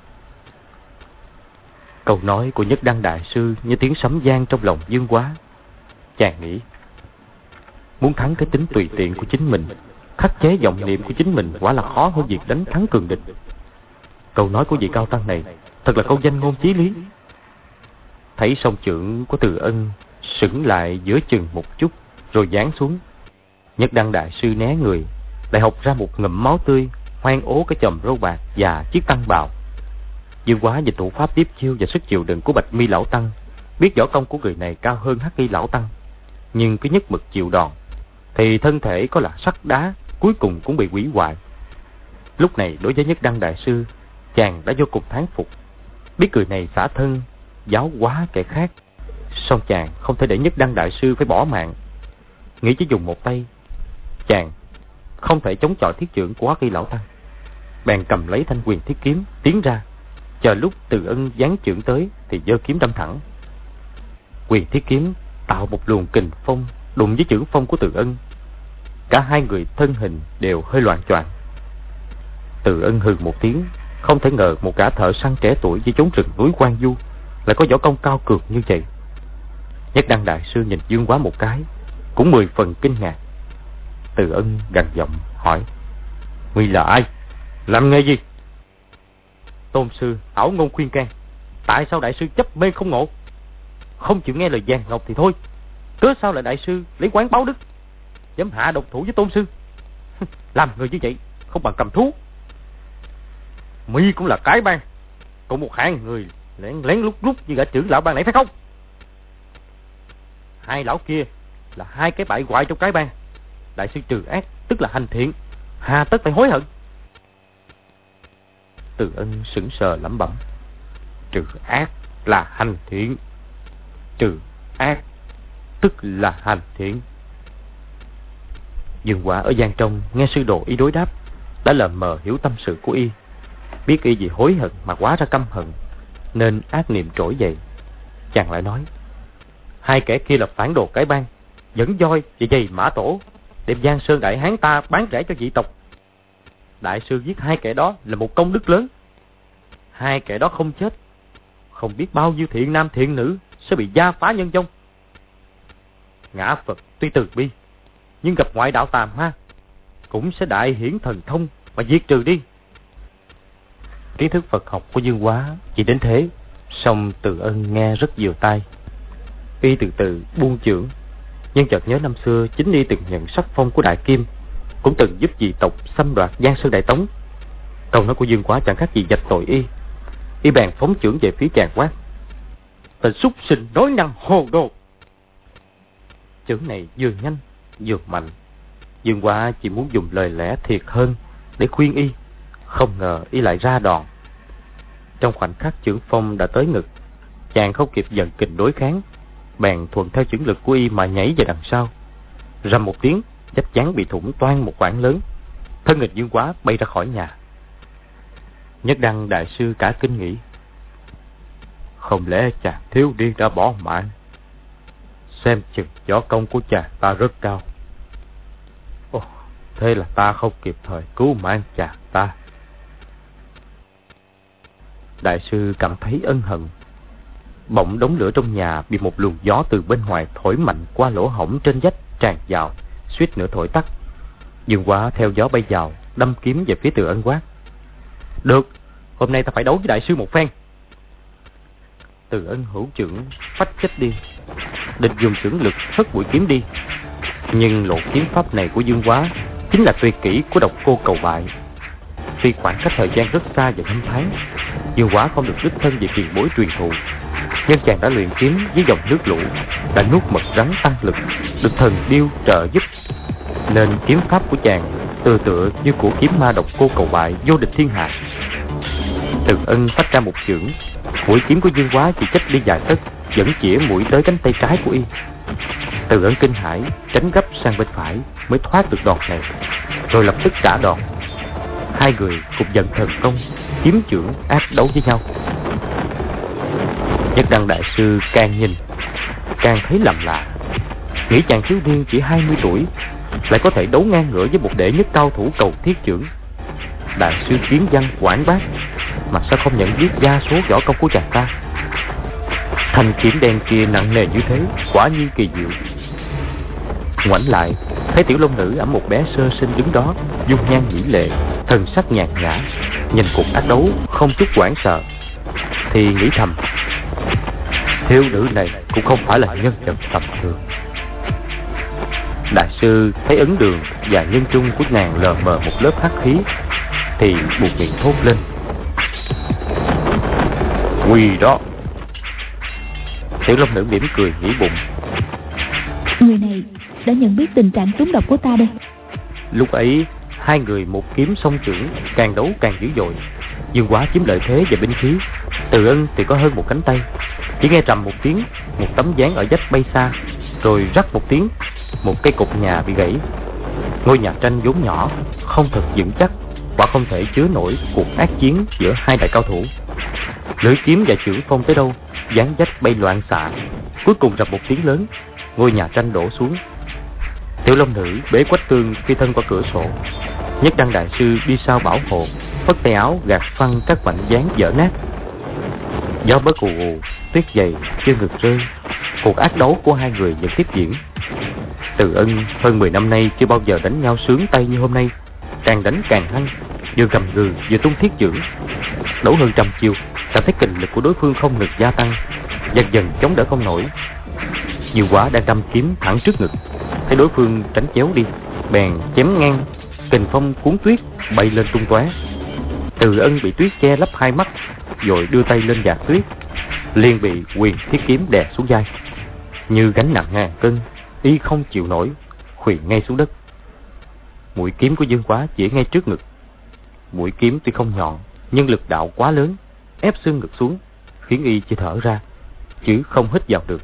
Câu nói của Nhất Đăng đại sư như tiếng sấm vang trong lòng Dương Quá. Chàng nghĩ, muốn thắng cái tính tùy tiện của chính mình, khắc chế vọng niệm của chính mình quả là khó hơn việc đánh thắng cường địch. Câu nói của vị cao tăng này thật là câu danh ngôn chí lý. Thấy song chưởng của Từ Ân sững lại giữa chừng một chút rồi giáng xuống. Nhất Đăng đại sư né người, lại học ra một ngụm máu tươi, hoang ố cái chòm râu bạc và chiếc tăng bào. Dương Quá về thủ pháp tiếp chiêu và sức chịu đựng của Bạch Mi lão tăng, biết võ công của người này cao hơn Hắc Y lão tăng, nhưng cứ nhất mực chịu đòn thì thân thể có là sắt đá cuối cùng cũng bị hủy hoại. Lúc này đối với Nhất Đăng đại sư, chàng đã vô cùng thán phục. Biết người này xả thân giáo hóa kẻ khác, song chàng không thể để Nhất Đăng đại sư phải bỏ mạng. Nghĩ chỉ dùng một tay, chàng không thể chống chọi thiết chưởng của Hắc Y lão tăng, bèn cầm lấy thanh quyền thiết kiếm tiến ra, chờ lúc Từ Ân giáng chưởng tới thì giơ kiếm đâm thẳng. Quyền thiết kiếm tạo một luồng kình phong đụng với chưởng phong của Từ Ân. Cả hai người thân hình đều hơi loạng choạng. Từ Ân hừ một tiếng, không thể ngờ một gã thợ săn trẻ tuổi với chốn rừng núi Quan Du lại có võ công cao cường như vậy. Nhất Đăng đại sư nhìn Dương Quá một cái, cũng 10 phần kinh ngạc. Từ Ân gằn giọng hỏi: ngươi là ai, làm nghề gì? Tôn sư ảo ngôn khuyên can, tại sao đại sư chấp mê không ngộ, không chịu nghe lời vàng ngọc thì thôi, cớ sao lại đại sư lấy quán báo đức, dám hạ độc thủ với tôn sư? Làm người như vậy không bằng cầm thú. Mi cũng là cái bang, còn một hạng người lén lén lút lút như gã trưởng lão bang này phải không? Hai lão kia là hai cái bại hoại trong cái bang, đại sư trừ ác tức là hành thiện, hà tất phải hối hận? Từ Ân sững sờ lẩm bẩm: trừ ác là hành thiện, trừ ác tức là hành thiện. Dương Quá ở gian trong nghe sư đồ y đối đáp, đã lờ mờ hiểu tâm sự của y, biết y vì hối hận mà quá ra căm hận, nên ác niệm trỗi dậy. Chàng lại nói: hai kẻ kia là phản đồ cái bang, dẫn voi và giày mã tổ, đem Giang Sơn đại hán ta bán rẻ cho dị tộc. Đại sư giết hai kẻ đó là một công đức lớn. Hai kẻ đó không chết, không biết bao nhiêu thiện nam thiện nữ sẽ bị gia phá nhân vong. Ngã Phật tuy từ bi, nhưng gặp ngoại đạo tàm ha cũng sẽ đại hiển thần thông mà diệt trừ đi. Kiến thức Phật học của Dương Quá chỉ đến thế, song Từ Ân nghe rất nhiều tai. Y từ từ buông chưởng, Nhưng chợt nhớ năm xưa chính y từng nhận sắc phong của Đại Kim, cũng từng giúp dị tộc xâm đoạt Giang Sơn Đại Tống. Câu nói của Dương Quá chẳng khác gì dạch tội y. Y bèn phóng chưởng về phía chàng quát: "Tên súc sinh nói năng hồ đồ!" Chưởng này vừa nhanh vừa mạnh. Dương Quá chỉ muốn dùng lời lẽ thiệt hơn để khuyên y, không ngờ y lại ra đòn. Trong khoảnh khắc chưởng phong đã tới ngực, chàng không kịp giận kình đối kháng, bèn thuận theo chưởng lực của y mà nhảy về đằng sau. Rầm một tiếng, chắc chắn bị thủng toang một khoảng lớn. Thân hình Dương Quá bay ra khỏi nhà. Nhất Đăng đại sư cả kinh nghĩ: không lẽ chàng thiếu điên đã bỏ mạng? Xem chừng võ công của chàng ta rất cao. Ồ, thế là ta không kịp thời cứu mạng chàng ta. Đại sư cảm thấy ân hận. Bỗng đống lửa trong nhà bị một luồng gió từ bên ngoài thổi mạnh qua lỗ hổng trên vách tràn vào, suýt nữa thổi tắt. Dương Quá theo gió bay vào, đâm kiếm về phía Từ Ân quát: được, hôm nay ta phải đấu với đại sư một phen. Từ Ân hữu chưởng phách chết đi, định dùng chưởng lực hất mũi kiếm đi. Nhưng lộ kiếm pháp này của Dương Quá chính là tuyệt kỹ của Độc Cô Cầu Bại. Tuy khoảng cách thời gian rất xa và năm tháng, Dương Quá không được đích thân về tiền bối truyền thụ, nhưng chàng đã luyện kiếm với dòng nước lũ, đã nuốt mật rắn tăng lực, được thần điêu trợ giúp, nên kiếm pháp của chàng tựa như của kiếm ma Độc Cô Cầu Bại vô địch thiên hạ. Từ Ân phát ra một chưởng, mũi kiếm của Dương Quá chỉ chích đi vài tấc, vẫn chĩa mũi tới cánh tay trái của y. Từ Ân kinh hãi tránh gấp sang bên phải mới thoát được đòn này, rồi lập tức trả đòn. Hai người cùng vận thần công, kiếm chưởng ác đấu với nhau. Nhất Đăng đại sư càng nhìn càng thấy lầm lạ, nghĩ chàng thiếu niên chỉ 20 tuổi lại có thể đấu ngang ngửa với một đệ nhất cao thủ Cầu Thiết Chưởng. Đại sư kiến văn quảng bác mà sao không nhận biết gia số võ công của chàng ta? Thanh kiếm đen kia nặng nề như thế, quả nhiên kỳ diệu. Ngoảnh lại thấy tiểu long nữ ẵm một bé sơ sinh đứng đó, dung nhan mỹ lệ, thần sắc nhàn nhã, nhìn cuộc ác đấu không chút hoảng sợ, thì nghĩ thầm: thiếu nữ này cũng không phải là nhân vật tầm thường. Đại sư thấy ấn đường và nhân trung của nàng lờ mờ một lớp hắc khí, thì buột miệng thốt lên: quỳ đó. Tiểu long nữ mỉm cười nghĩ bụng: người này đã nhận biết tình trạng trúng độc của ta đây. Lúc ấy hai người một kiếm song chưởng, càng đấu càng dữ dội. Dương Quá chiếm lợi thế về binh khí, Từ Ân thì có hơn một cánh tay. Chỉ nghe trầm một tiếng, một tấm ván ở vách bay xa, rồi rắc một tiếng, một cây cột nhà bị gãy. Ngôi nhà tranh vốn nhỏ, không thật vững chắc, quả không thể chứa nổi cuộc ác chiến giữa hai đại cao thủ. Lưỡi kiếm và chưởng phong tới đâu, ván vách bay loạn xạ. Cuối cùng rầm một tiếng lớn, ngôi nhà tranh đổ xuống. Tiểu long nữ bế Quách Tương phi thân qua cửa sổ. Nhất Đăng đại sư đi sau bảo hộ, phất tay áo gạt phăng các mảnh ván vỡ nát. Gió bớt ù ù, tuyết dày chưa ngừng rơi. Cuộc ác đấu của hai người vẫn tiếp diễn. Từ Ân hơn 10 năm nay chưa bao giờ đánh nhau sướng tay như hôm nay, càng đánh càng hăng, vừa gầm gừ vừa tung thiết chưởng. Đấu hơn trăm chiêu, cảm thấy kình lực của đối phương không ngừng gia tăng, dần dần chống đỡ không nổi. Dương Quá đang đâm kiếm thẳng trước ngực, thấy đối phương tránh chéo đi, bèn chém ngang, kình phong cuốn tuyết bay lên tung tóe. Từ Ân bị tuyết che lấp hai mắt, rồi đưa tay lên gạt tuyết, liền bị quyền thiết kiếm đè xuống vai. Như gánh nặng ngàn cân, y không chịu nổi, khuỵu ngay xuống đất. Mũi kiếm của Dương Quá chỉ ngay trước ngực. Mũi kiếm tuy không nhọn, nhưng lực đạo quá lớn, ép xương ngực xuống, khiến y chỉ thở ra, chứ không hít vào được.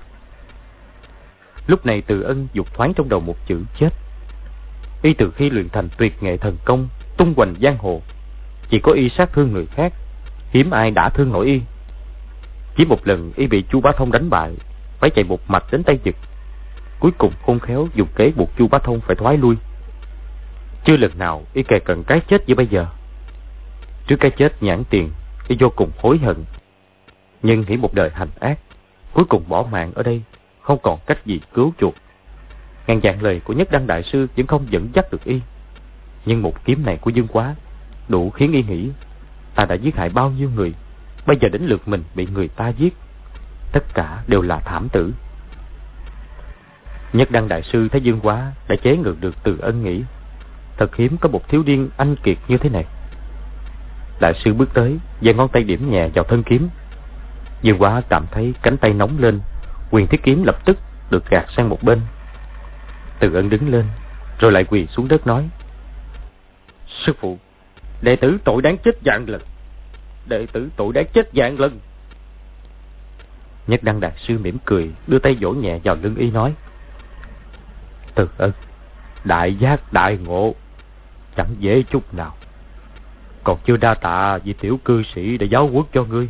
Lúc này Từ Ân dục thoáng trong đầu một chữ chết. Y từ khi luyện thành tuyệt nghệ thần công tung hoành giang hồ, chỉ có y sát thương người khác, hiếm ai đã thương nổi y. Chỉ một lần y bị Chu Bá Thông đánh bại, phải chạy một mạch đến Tây Vực. Cuối cùng khôn khéo dùng kế buộc Chu Bá Thông phải thoái lui. Chưa lần nào y kề cận cái chết như bây giờ. Trước cái chết nhãn tiền, y vô cùng hối hận, nhưng nghĩ một đời hành ác, cuối cùng bỏ mạng ở đây, không còn cách gì cứu chuộc. Ngàn vạn lời của Nhất Đăng đại sư vẫn không dẫn dắt được y, nhưng một kiếm này của Dương Quá đủ khiến y nghĩ: ta đã giết hại bao nhiêu người, bây giờ đến lượt mình bị người ta giết, tất cả đều là thảm tử. Nhất Đăng đại sư thấy Dương Quá đã chế ngự được Từ Ân, nghĩ thật hiếm có một thiếu niên anh kiệt như thế này. Đại sư bước tới, giơ ngón tay điểm nhẹ vào thân kiếm. Dương Quá cảm thấy cánh tay nóng lên, quyền thiết kiếm lập tức được gạt sang một bên. Từ Ân đứng lên, rồi lại quỳ xuống đất nói: Sư phụ, đệ tử tội đáng chết vạn lần. Đệ tử tội đáng chết vạn lần. Nhất Đăng đại sư mỉm cười, đưa tay vỗ nhẹ vào lưng y nói: Từ Ân, đại giác đại ngộ, chẳng dễ chút nào. Còn chưa đa tạ vì tiểu cư sĩ đã giáo huấn cho ngươi.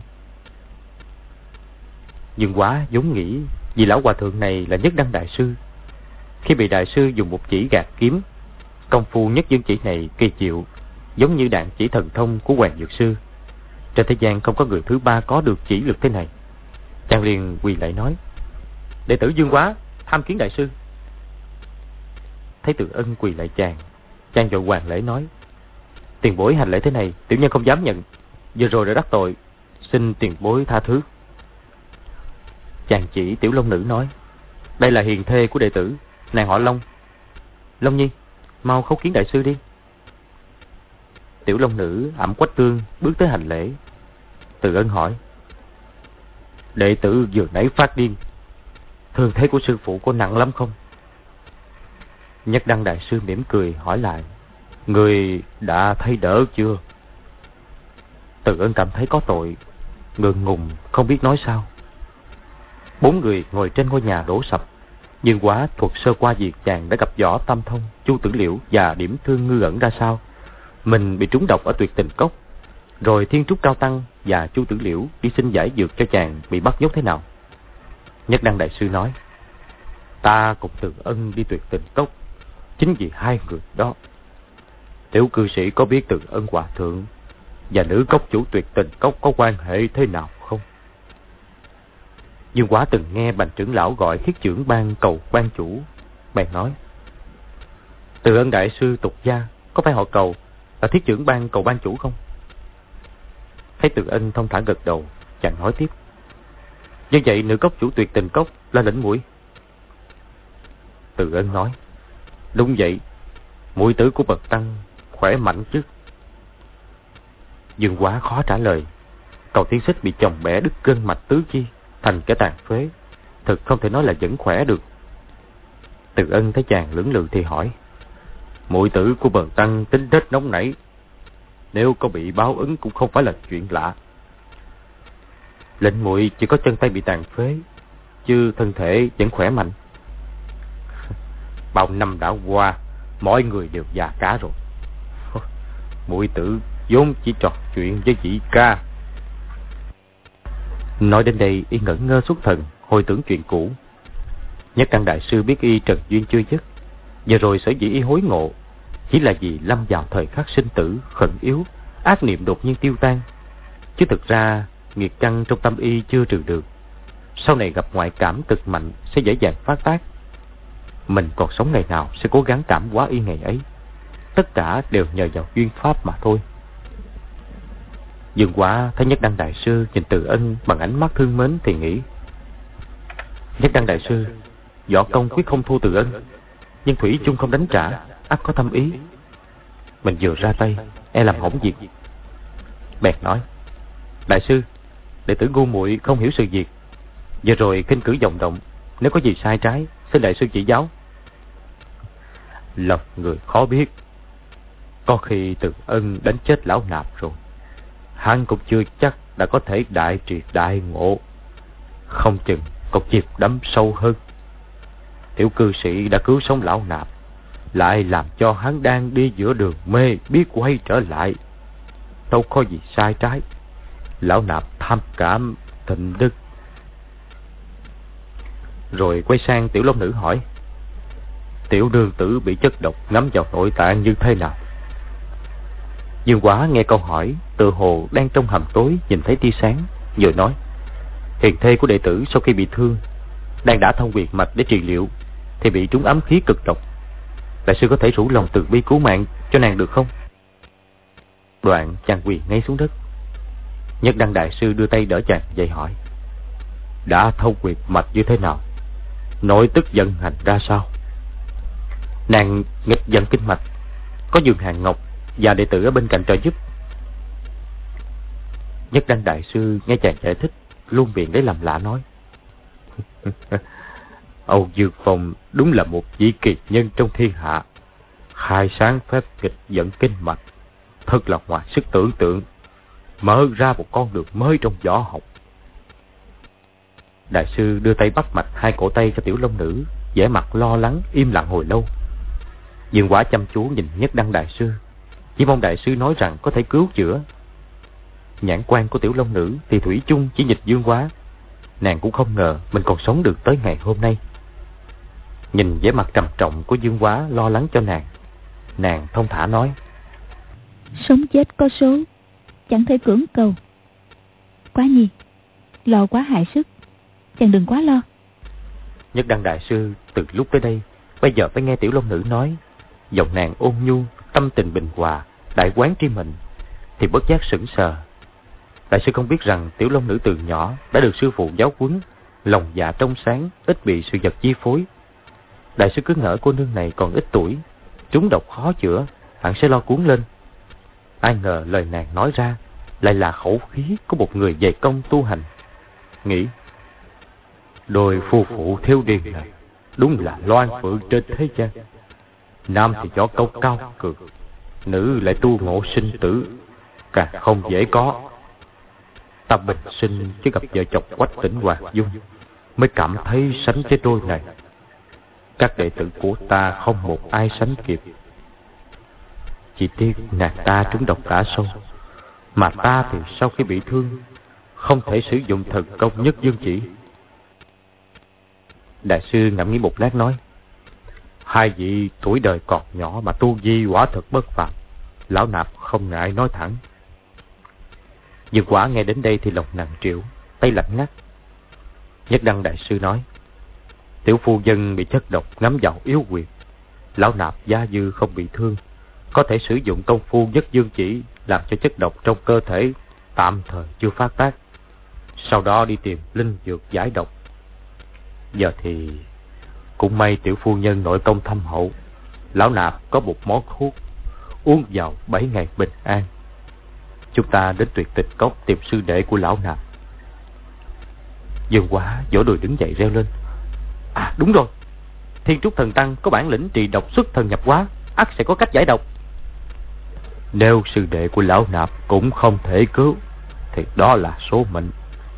Dương Quá vốn nghĩ vì lão hòa thượng này là Nhất Đăng đại sư. Khi bị đại sư dùng một chỉ gạt kiếm, công phu nhất dương chỉ này kỳ diệu, giống như đạn chỉ thần thông của Hoàng Dược Sư. Trên thế gian không có người thứ ba có được chỉ lực thế này. Chàng liền quỳ lại nói: Đệ tử Dương Quá tham kiến đại sư. Thấy Từ Ân quỳ lại chàng vội hoàng lễ nói: Tiền bối hành lễ thế này, tiểu nhân không dám nhận. Vừa rồi đã đắc tội, xin tiền bối tha thứ. Chàng chỉ Tiểu Long Nữ nói: Đây là hiền thê của đệ tử, nàng họ Long. Long Nhi, mau khấu kiến đại sư đi. Tiểu Long Nữ ẵm quách tương bước tới hành lễ. Từ Ân hỏi: Đệ tử vừa nãy phát điên, thương thế của sư phụ có nặng lắm không? Nhất Đăng đại sư mỉm cười hỏi lại: Người đã thấy đỡ chưa? Từ Ân cảm thấy có tội, ngượng ngùng không biết nói sao. 4 người ngồi trên ngôi nhà đổ sập. Dương Quá thuật sơ qua việc chàng đã gặp Võ Tam Thông, Chu Tử Liễu và điểm thương Ngư Ẩn ra sao. Mình bị trúng độc ở Tuyệt Tình Cốc, rồi Thiên Trúc Cao Tăng và Chu Tử Liễu đi xin giải dược cho chàng bị bắt nhốt thế nào. Nhất Đăng đại sư nói: Ta cùng Từ Ân đi Tuyệt Tình Cốc chính vì 2 người đó. Tiểu cư sĩ có biết Từ Ân hòa thượng và nữ cốc chủ Tuyệt Tình Cốc có quan hệ thế nào không? Dương Quá từng nghe Bành trưởng lão gọi Thiết trưởng ban cầu ban chủ, bèn nói: Từ Ân đại sư tục gia có phải họ Cầu là Thiết trưởng ban cầu ban chủ không? Thấy Từ Ân thông thả gật đầu, chàng nói tiếp: Như vậy nữ cốc chủ Tuyệt Tình Cốc là lĩnh muội. Từ Ân nói: Đúng vậy, muội tử của bậc tăng khỏe mạnh chứ? Dương Quá khó trả lời. Cầu Tiên Xích bị chồng bẻ đứt gân mạch tứ chi, thành cái tàn phế, thực không thể nói là vẫn khỏe được. Từ Ân thấy chàng lưỡng lự thì hỏi: Muội tử của bậc tăng tính rất nóng nảy, nếu có bị báo ứng cũng không phải là chuyện lạ. Lệnh muội chỉ có chân tay bị tàn phế, chứ thân thể vẫn khỏe mạnh. Bao năm đã qua, mọi người đều già cả rồi. Muội tử vốn chỉ trò chuyện với vị ca. Nói đến đây, y ngẩn ngơ xuất thần, hồi tưởng chuyện cũ. Nhất Đăng đại sư biết y trần duyên chưa dứt, giờ rồi sở dĩ y hối ngộ chỉ là vì lâm vào thời khắc sinh tử khẩn yếu, ác niệm đột nhiên tiêu tan, chứ thực ra nghiệt căn trong tâm y chưa trừ được. Sau này gặp ngoại cảm cực mạnh sẽ dễ dàng phát tác. Mình còn sống ngày nào sẽ cố gắng cảm hóa y ngày ấy. Tất cả đều nhờ vào duyên pháp mà thôi. Dương Quá thấy Nhất Đăng đại sư nhìn Từ Ân bằng ánh mắt thương mến thì nghĩ: Nhất Đăng đại sư võ công quyết không thua Từ Ân, nhưng thủy chung không đánh trả, ắt có thâm ý. Mình vừa ra tay e làm hỏng việc. Bèn nói: Đại sư, đệ tử ngu muội không hiểu sự việc, vừa rồi khinh cử vọng động, nếu có gì sai trái xin đại sư chỉ giáo. Lòng người khó biết, có khi Từ Ân đánh chết lão nạp rồi, hắn cũng chưa chắc đã có thể đại triệt đại ngộ, không chừng còn chìm đắm sâu hơn. Tiểu cư sĩ đã cứu sống lão nạp, lại làm cho hắn đang đi giữa đường mê biết quay trở lại, đâu có gì sai trái. Lão nạp tham cảm thịnh đức. Rồi quay sang Tiểu Long Nữ hỏi: Tiểu nương tử bị chất độc ngấm vào nội tạng như thế nào? Dương Quá nghe câu hỏi, tự hồ đang trong hầm tối nhìn thấy tia sáng, rồi nói: Hiền thê của đệ tử sau khi bị thương, đang đã thông huyệt mạch để trị liệu, thì bị trúng ám khí cực độc. Đại sư có thể rủ lòng từ bi cứu mạng cho nàng được không? Đoạn chàng quỳ ngay xuống đất. Nhất Đăng đại sư đưa tay đỡ chàng dậy hỏi: Đã thông huyệt mạch như thế nào? nội tức vận hành ra sao? Nàng nghịch vận kinh mạch, có Dương Hàng Ngọc và đệ tử ở bên cạnh trợ giúp. Nhất Đăng đại sư nghe chàng giải thích, luôn miệng lấy làm lạ nói: Âu Dược Phong đúng là một vị kỳ nhân trong thiên hạ, khai sáng phép nghịch vận kinh mạch, thật là ngoài sức tưởng tượng, mở ra một con đường mới trong võ học. Đại sư đưa tay bắt mạch hai cổ tay cho Tiểu Long Nữ, vẻ mặt lo lắng im lặng hồi lâu. Dương Quả chăm chú nhìn Nhất Đăng đại sư, chỉ mong đại sư nói rằng có thể cứu chữa. Nhãn quan của Tiểu Long Nữ thì thủy chung chỉ nhìn Dương Quả. Nàng cũng không ngờ mình còn sống được tới ngày hôm nay. Nhìn vẻ mặt trầm trọng của Dương Quả lo lắng cho nàng, nàng thông thả nói: Sống chết có số, chẳng thể cưỡng cầu. Quá nhi, lo quá hại sức, chàng đừng quá lo. Nhất Đăng đại sư từ lúc tới đây, bây giờ phải nghe Tiểu Long Nữ nói, giọng nàng ôn nhu, tâm tình bình hòa, đại quán tri mệnh, thì bất giác sững sờ. Đại sư không biết rằng Tiểu Long Nữ từ nhỏ đã được sư phụ giáo huấn, lòng dạ trong sáng, ít bị sự vật chi phối. Đại sư cứ ngỡ cô nương này còn ít tuổi, trúng độc khó chữa, hẳn sẽ lo cuốn lên. Ai ngờ lời nàng nói ra lại là khẩu khí của một người dày công tu hành. Nghĩ, đôi phu phụ thiếu niên này đúng là loan phượng trên thế gian. Nam thì võ công cao cường, nữ lại tu ngộ sinh tử, càng không dễ có. Ta bình sinh chứ gặp vợ chồng Quách Tỉnh Hoàng Dung, mới cảm thấy sánh với đôi này. Các đệ tử của ta không một ai sánh kịp. Chỉ tiếc nàng ta trúng độc đã sâu, mà ta thì sau khi bị thương không thể sử dụng thần công Nhất Dương Chỉ. Đại sư ngẫm nghĩ một lát nói: Hai vị tuổi đời còn nhỏ mà tu vi quả thật bất phàm, lão nạp không ngại nói thẳng. Dương Quả nghe đến đây thì lòng nặng trĩu, tay lạnh ngắt. Nhất Đăng đại sư nói: Tiểu phu nhân bị chất độc ngấm vào yếu huyệt, lão nạp gia dư không bị thương, có thể sử dụng công phu Nhất Dương Chỉ làm cho chất độc trong cơ thể tạm thời chưa phát tác, sau đó đi tìm linh dược giải độc. Giờ thì cũng may tiểu phu nhân nội công thâm hậu, lão nạp có một món thuốc uống vào 7 ngày bình an. Chúng ta đến Tuyệt Tịch Cốc tìm sư đệ của lão nạp. Dương Quả vỗ đùi đứng dậy reo lên: À đúng rồi, Thiên Trúc Thần Tăng có bản lĩnh trì độc xuất thần nhập hóa, ắt sẽ có cách giải độc. Nếu sư đệ của lão nạp cũng không thể cứu thì đó là số mệnh.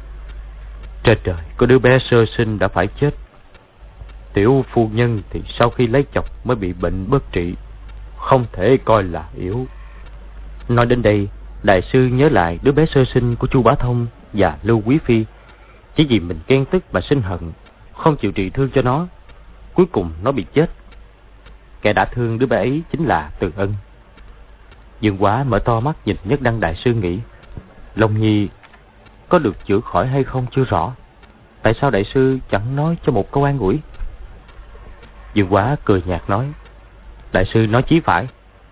Trên trời có đứa bé sơ sinh đã phải chết, tiểu phu nhân thì sau khi lấy chồng mới bị bệnh bất trị, không thể coi là yếu. Nói đến đây, đại sư nhớ lại đứa bé sơ sinh của Chu Bá Thông và Lưu Quý Phi. Chỉ vì mình ghen tức mà sinh hận, không chịu trị thương cho nó, cuối cùng nó bị chết. Kẻ đã thương đứa bé ấy chính là Từ Ân. Dương Quá mở to mắt nhìn Nhất Đăng đại sư nghĩ, Long Nhi có được chữa khỏi hay không chưa rõ, tại sao đại sư chẳng nói cho một câu an ủi? Dương Quá cười nhạt nói: Đại sư nói chí phải.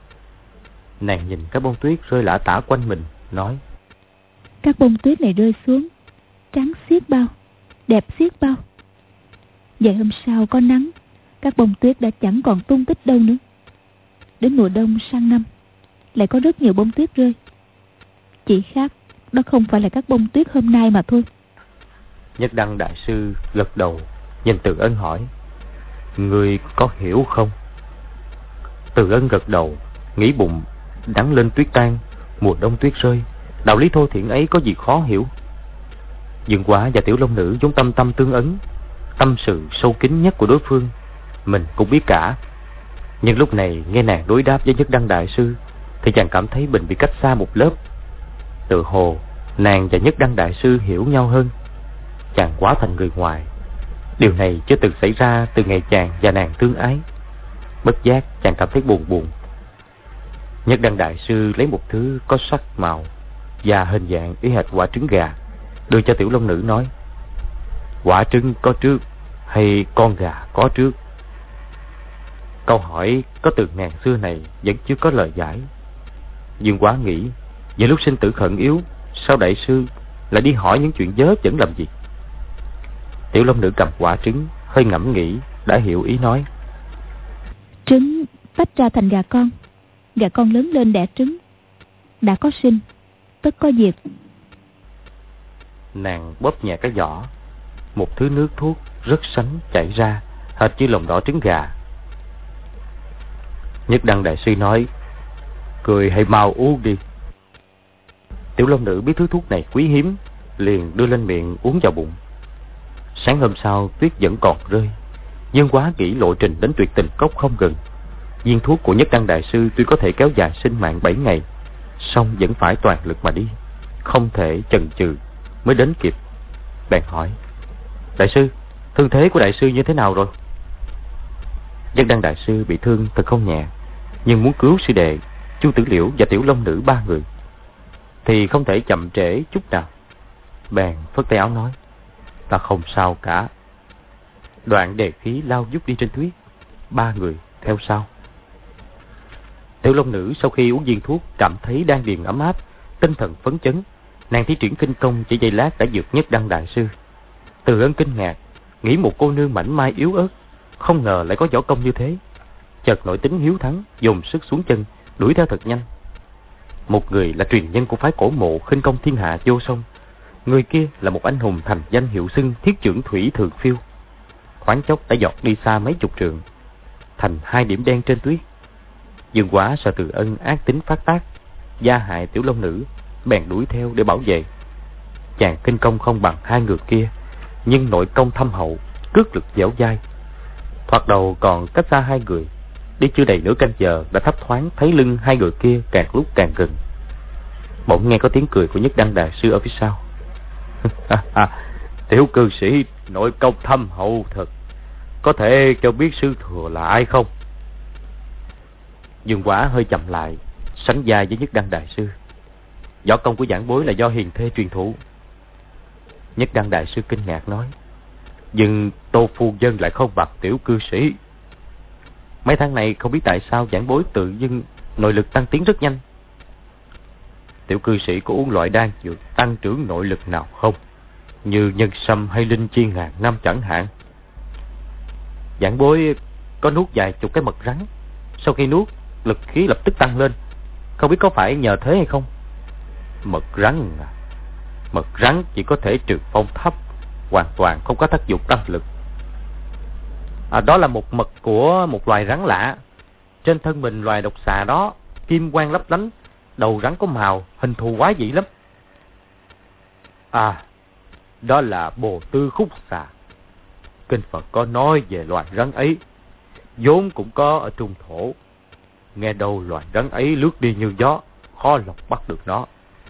Nàng nhìn các bông tuyết rơi lả tả quanh mình, nói: Các bông tuyết này rơi xuống, trắng xiết bao, đẹp xiết bao. Vậy hôm sau có nắng, các bông tuyết đã chẳng còn tung tích đâu nữa. Đến mùa đông sang năm, lại có rất nhiều bông tuyết rơi. Chỉ khác đó không phải là các bông tuyết hôm nay mà thôi. Nhất Đăng đại sư gật đầu, nhìn Từ Ân hỏi: Người có hiểu không? Từ Ân gật đầu, nghĩ bụng, nắng lên tuyết tan, mùa đông tuyết rơi, đạo lý thô thiển ấy có gì khó hiểu. Dương Quá và Tiểu Long Nữ vốn tâm tâm tương ấn, tâm sự sâu kín nhất của đối phương mình cũng biết cả. Nhưng lúc này nghe nàng đối đáp với Nhất Đăng đại sư thì chàng cảm thấy mình bị cách xa một lớp. Tự hồ nàng và Nhất Đăng đại sư hiểu nhau hơn, chàng quá thành người ngoài. Điều này chưa từng xảy ra từ ngày chàng và nàng tương ái. Bất giác chàng cảm thấy buồn buồn. Nhất Đăng đại sư lấy một thứ có sắc màu và hình dạng y hệt quả trứng gà, đưa cho Tiểu Long Nữ nói: Quả trứng có trước hay con gà có trước? Câu hỏi có từ ngàn xưa này vẫn chưa có lời giải. Dương Quá nghĩ, về lúc sinh tử khẩn yếu, sao đại sư lại đi hỏi những chuyện vớ vẩn làm gì? Tiểu Long Nữ cầm quả trứng, hơi ngẫm nghĩ đã hiểu ý nói. Trứng tách ra thành gà con lớn lên đẻ trứng, đã có sinh tất có diệt. Nàng bóp nhẹ cái vỏ, một thứ nước thuốc rất sánh chảy ra, hệt như lòng đỏ trứng gà. Nhất Đăng đại sư nói, cười hãy mau uống đi. Tiểu Long Nữ biết thứ thuốc này quý hiếm, liền đưa lên miệng uống vào bụng. Sáng hôm sau tuyết vẫn còn rơi. Dương Quá nghĩ lộ trình đến Tuyệt Tình Cốc không gần. Viên thuốc của Nhất Đăng đại sư tuy có thể kéo dài sinh mạng 7 ngày, song vẫn phải toàn lực mà đi, không thể chần chừ mới đến kịp. Bèn hỏi, đại sư, thương thế của đại sư như thế nào rồi? Nhất Đăng đại sư bị thương thật không nhẹ, nhưng muốn cứu sư đệ Chu Tử Liễu và Tiểu Long Nữ 3 người thì không thể chậm trễ chút nào. Bèn phất tay áo nói, ta không sao cả. Đoạn đề khí lao vút đi trên tuyết, 3 người theo sau. Tiểu Long Nữ sau khi uống viên thuốc cảm thấy đan điền ấm áp, tinh thần phấn chấn. Nàng thi triển kinh công chỉ giây lát đã vượt Nhất Đăng đại sư. Từ Ân kinh ngạc, nghĩ một cô nương mảnh mai yếu ớt không ngờ lại có võ công như thế. Chợt nổi tính hiếu thắng, dồn sức xuống chân đuổi theo thật nhanh. Một người là truyền nhân của phái Cổ Mộ khinh công thiên hạ vô song, người kia là một anh hùng thành danh hiệu xưng thiết trưởng thủy thường phiêu. Khoáng chốc đã giọt đi xa mấy chục trượng, thành 2 điểm đen trên tuyết. Dương Quá sợ Từ Ân ác tính phát tác, gia hại Tiểu Long Nữ, bèn đuổi theo để bảo vệ. Chàng kinh công không bằng 2 người kia, nhưng nội công thâm hậu, cước lực dẻo dai. Thoạt đầu còn cách xa 2 người, đi chưa đầy nửa canh giờ đã thấp thoáng thấy lưng 2 người kia càng lúc càng gần. Bỗng nghe có tiếng cười của Nhất Đăng đại sư ở phía sau. Tiểu cư sĩ nội công thâm hậu thật, có thể cho biết sư thừa là ai không? Dương Quá hơi chậm lại, sánh vai với Nhất Đăng đại sư. Võ công của giảng bối là do hiền thê truyền thụ. Nhất Đăng đại sư kinh ngạc nói, nhưng Tô phu nhân lại không bằng tiểu cư sĩ. Mấy tháng này không biết tại sao giảng bối tự dưng nội lực tăng tiến rất nhanh. Tiểu cư sĩ có uống loại đan dược tăng trưởng nội lực nào không, như nhân sâm hay linh chi ngàn năm chẳng hạn? Giảng bối có nuốt vài chục cái mật rắn, sau khi nuốt lực khí lập tức tăng lên, không biết có phải nhờ thế hay không? Mật rắn à? Mật rắn chỉ có thể trừ phong thấp, hoàn toàn không có tác dụng tăng lực. Đó là một mật của một loài rắn lạ. Trên thân mình loài độc xà đó kim quang lấp lánh, đầu rắn có màu, hình thù quái dị lắm. Đó là Bồ Tư Khúc Xà. Kinh Phật có nói về loài rắn ấy, vốn cũng có ở Trung Thổ. Nghe đâu loài rắn ấy lướt đi như gió, khó lòng bắt được nó.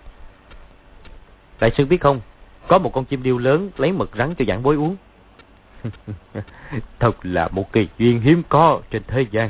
Đại sư biết không, có một con chim điêu lớn lấy mật rắn cho giảng bối uống. Thật là một kỳ duyên hiếm có trên thế gian.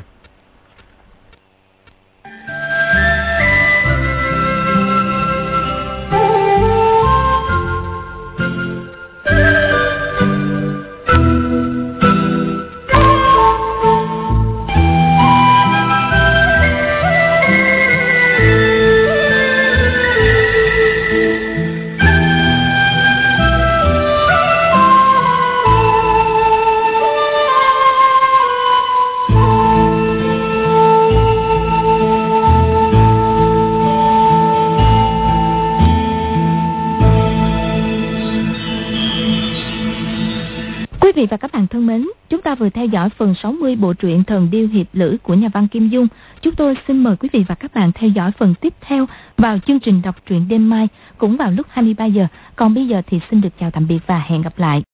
Quý vị và các bạn thân mến, chúng ta vừa theo dõi phần 60 bộ truyện Thần Điêu Hiệp Lữ của nhà văn Kim Dung. Chúng tôi xin mời quý vị và các bạn theo dõi phần tiếp theo vào chương trình đọc truyện đêm mai cũng vào lúc 23 giờ. Còn bây giờ thì xin được chào tạm biệt và hẹn gặp lại.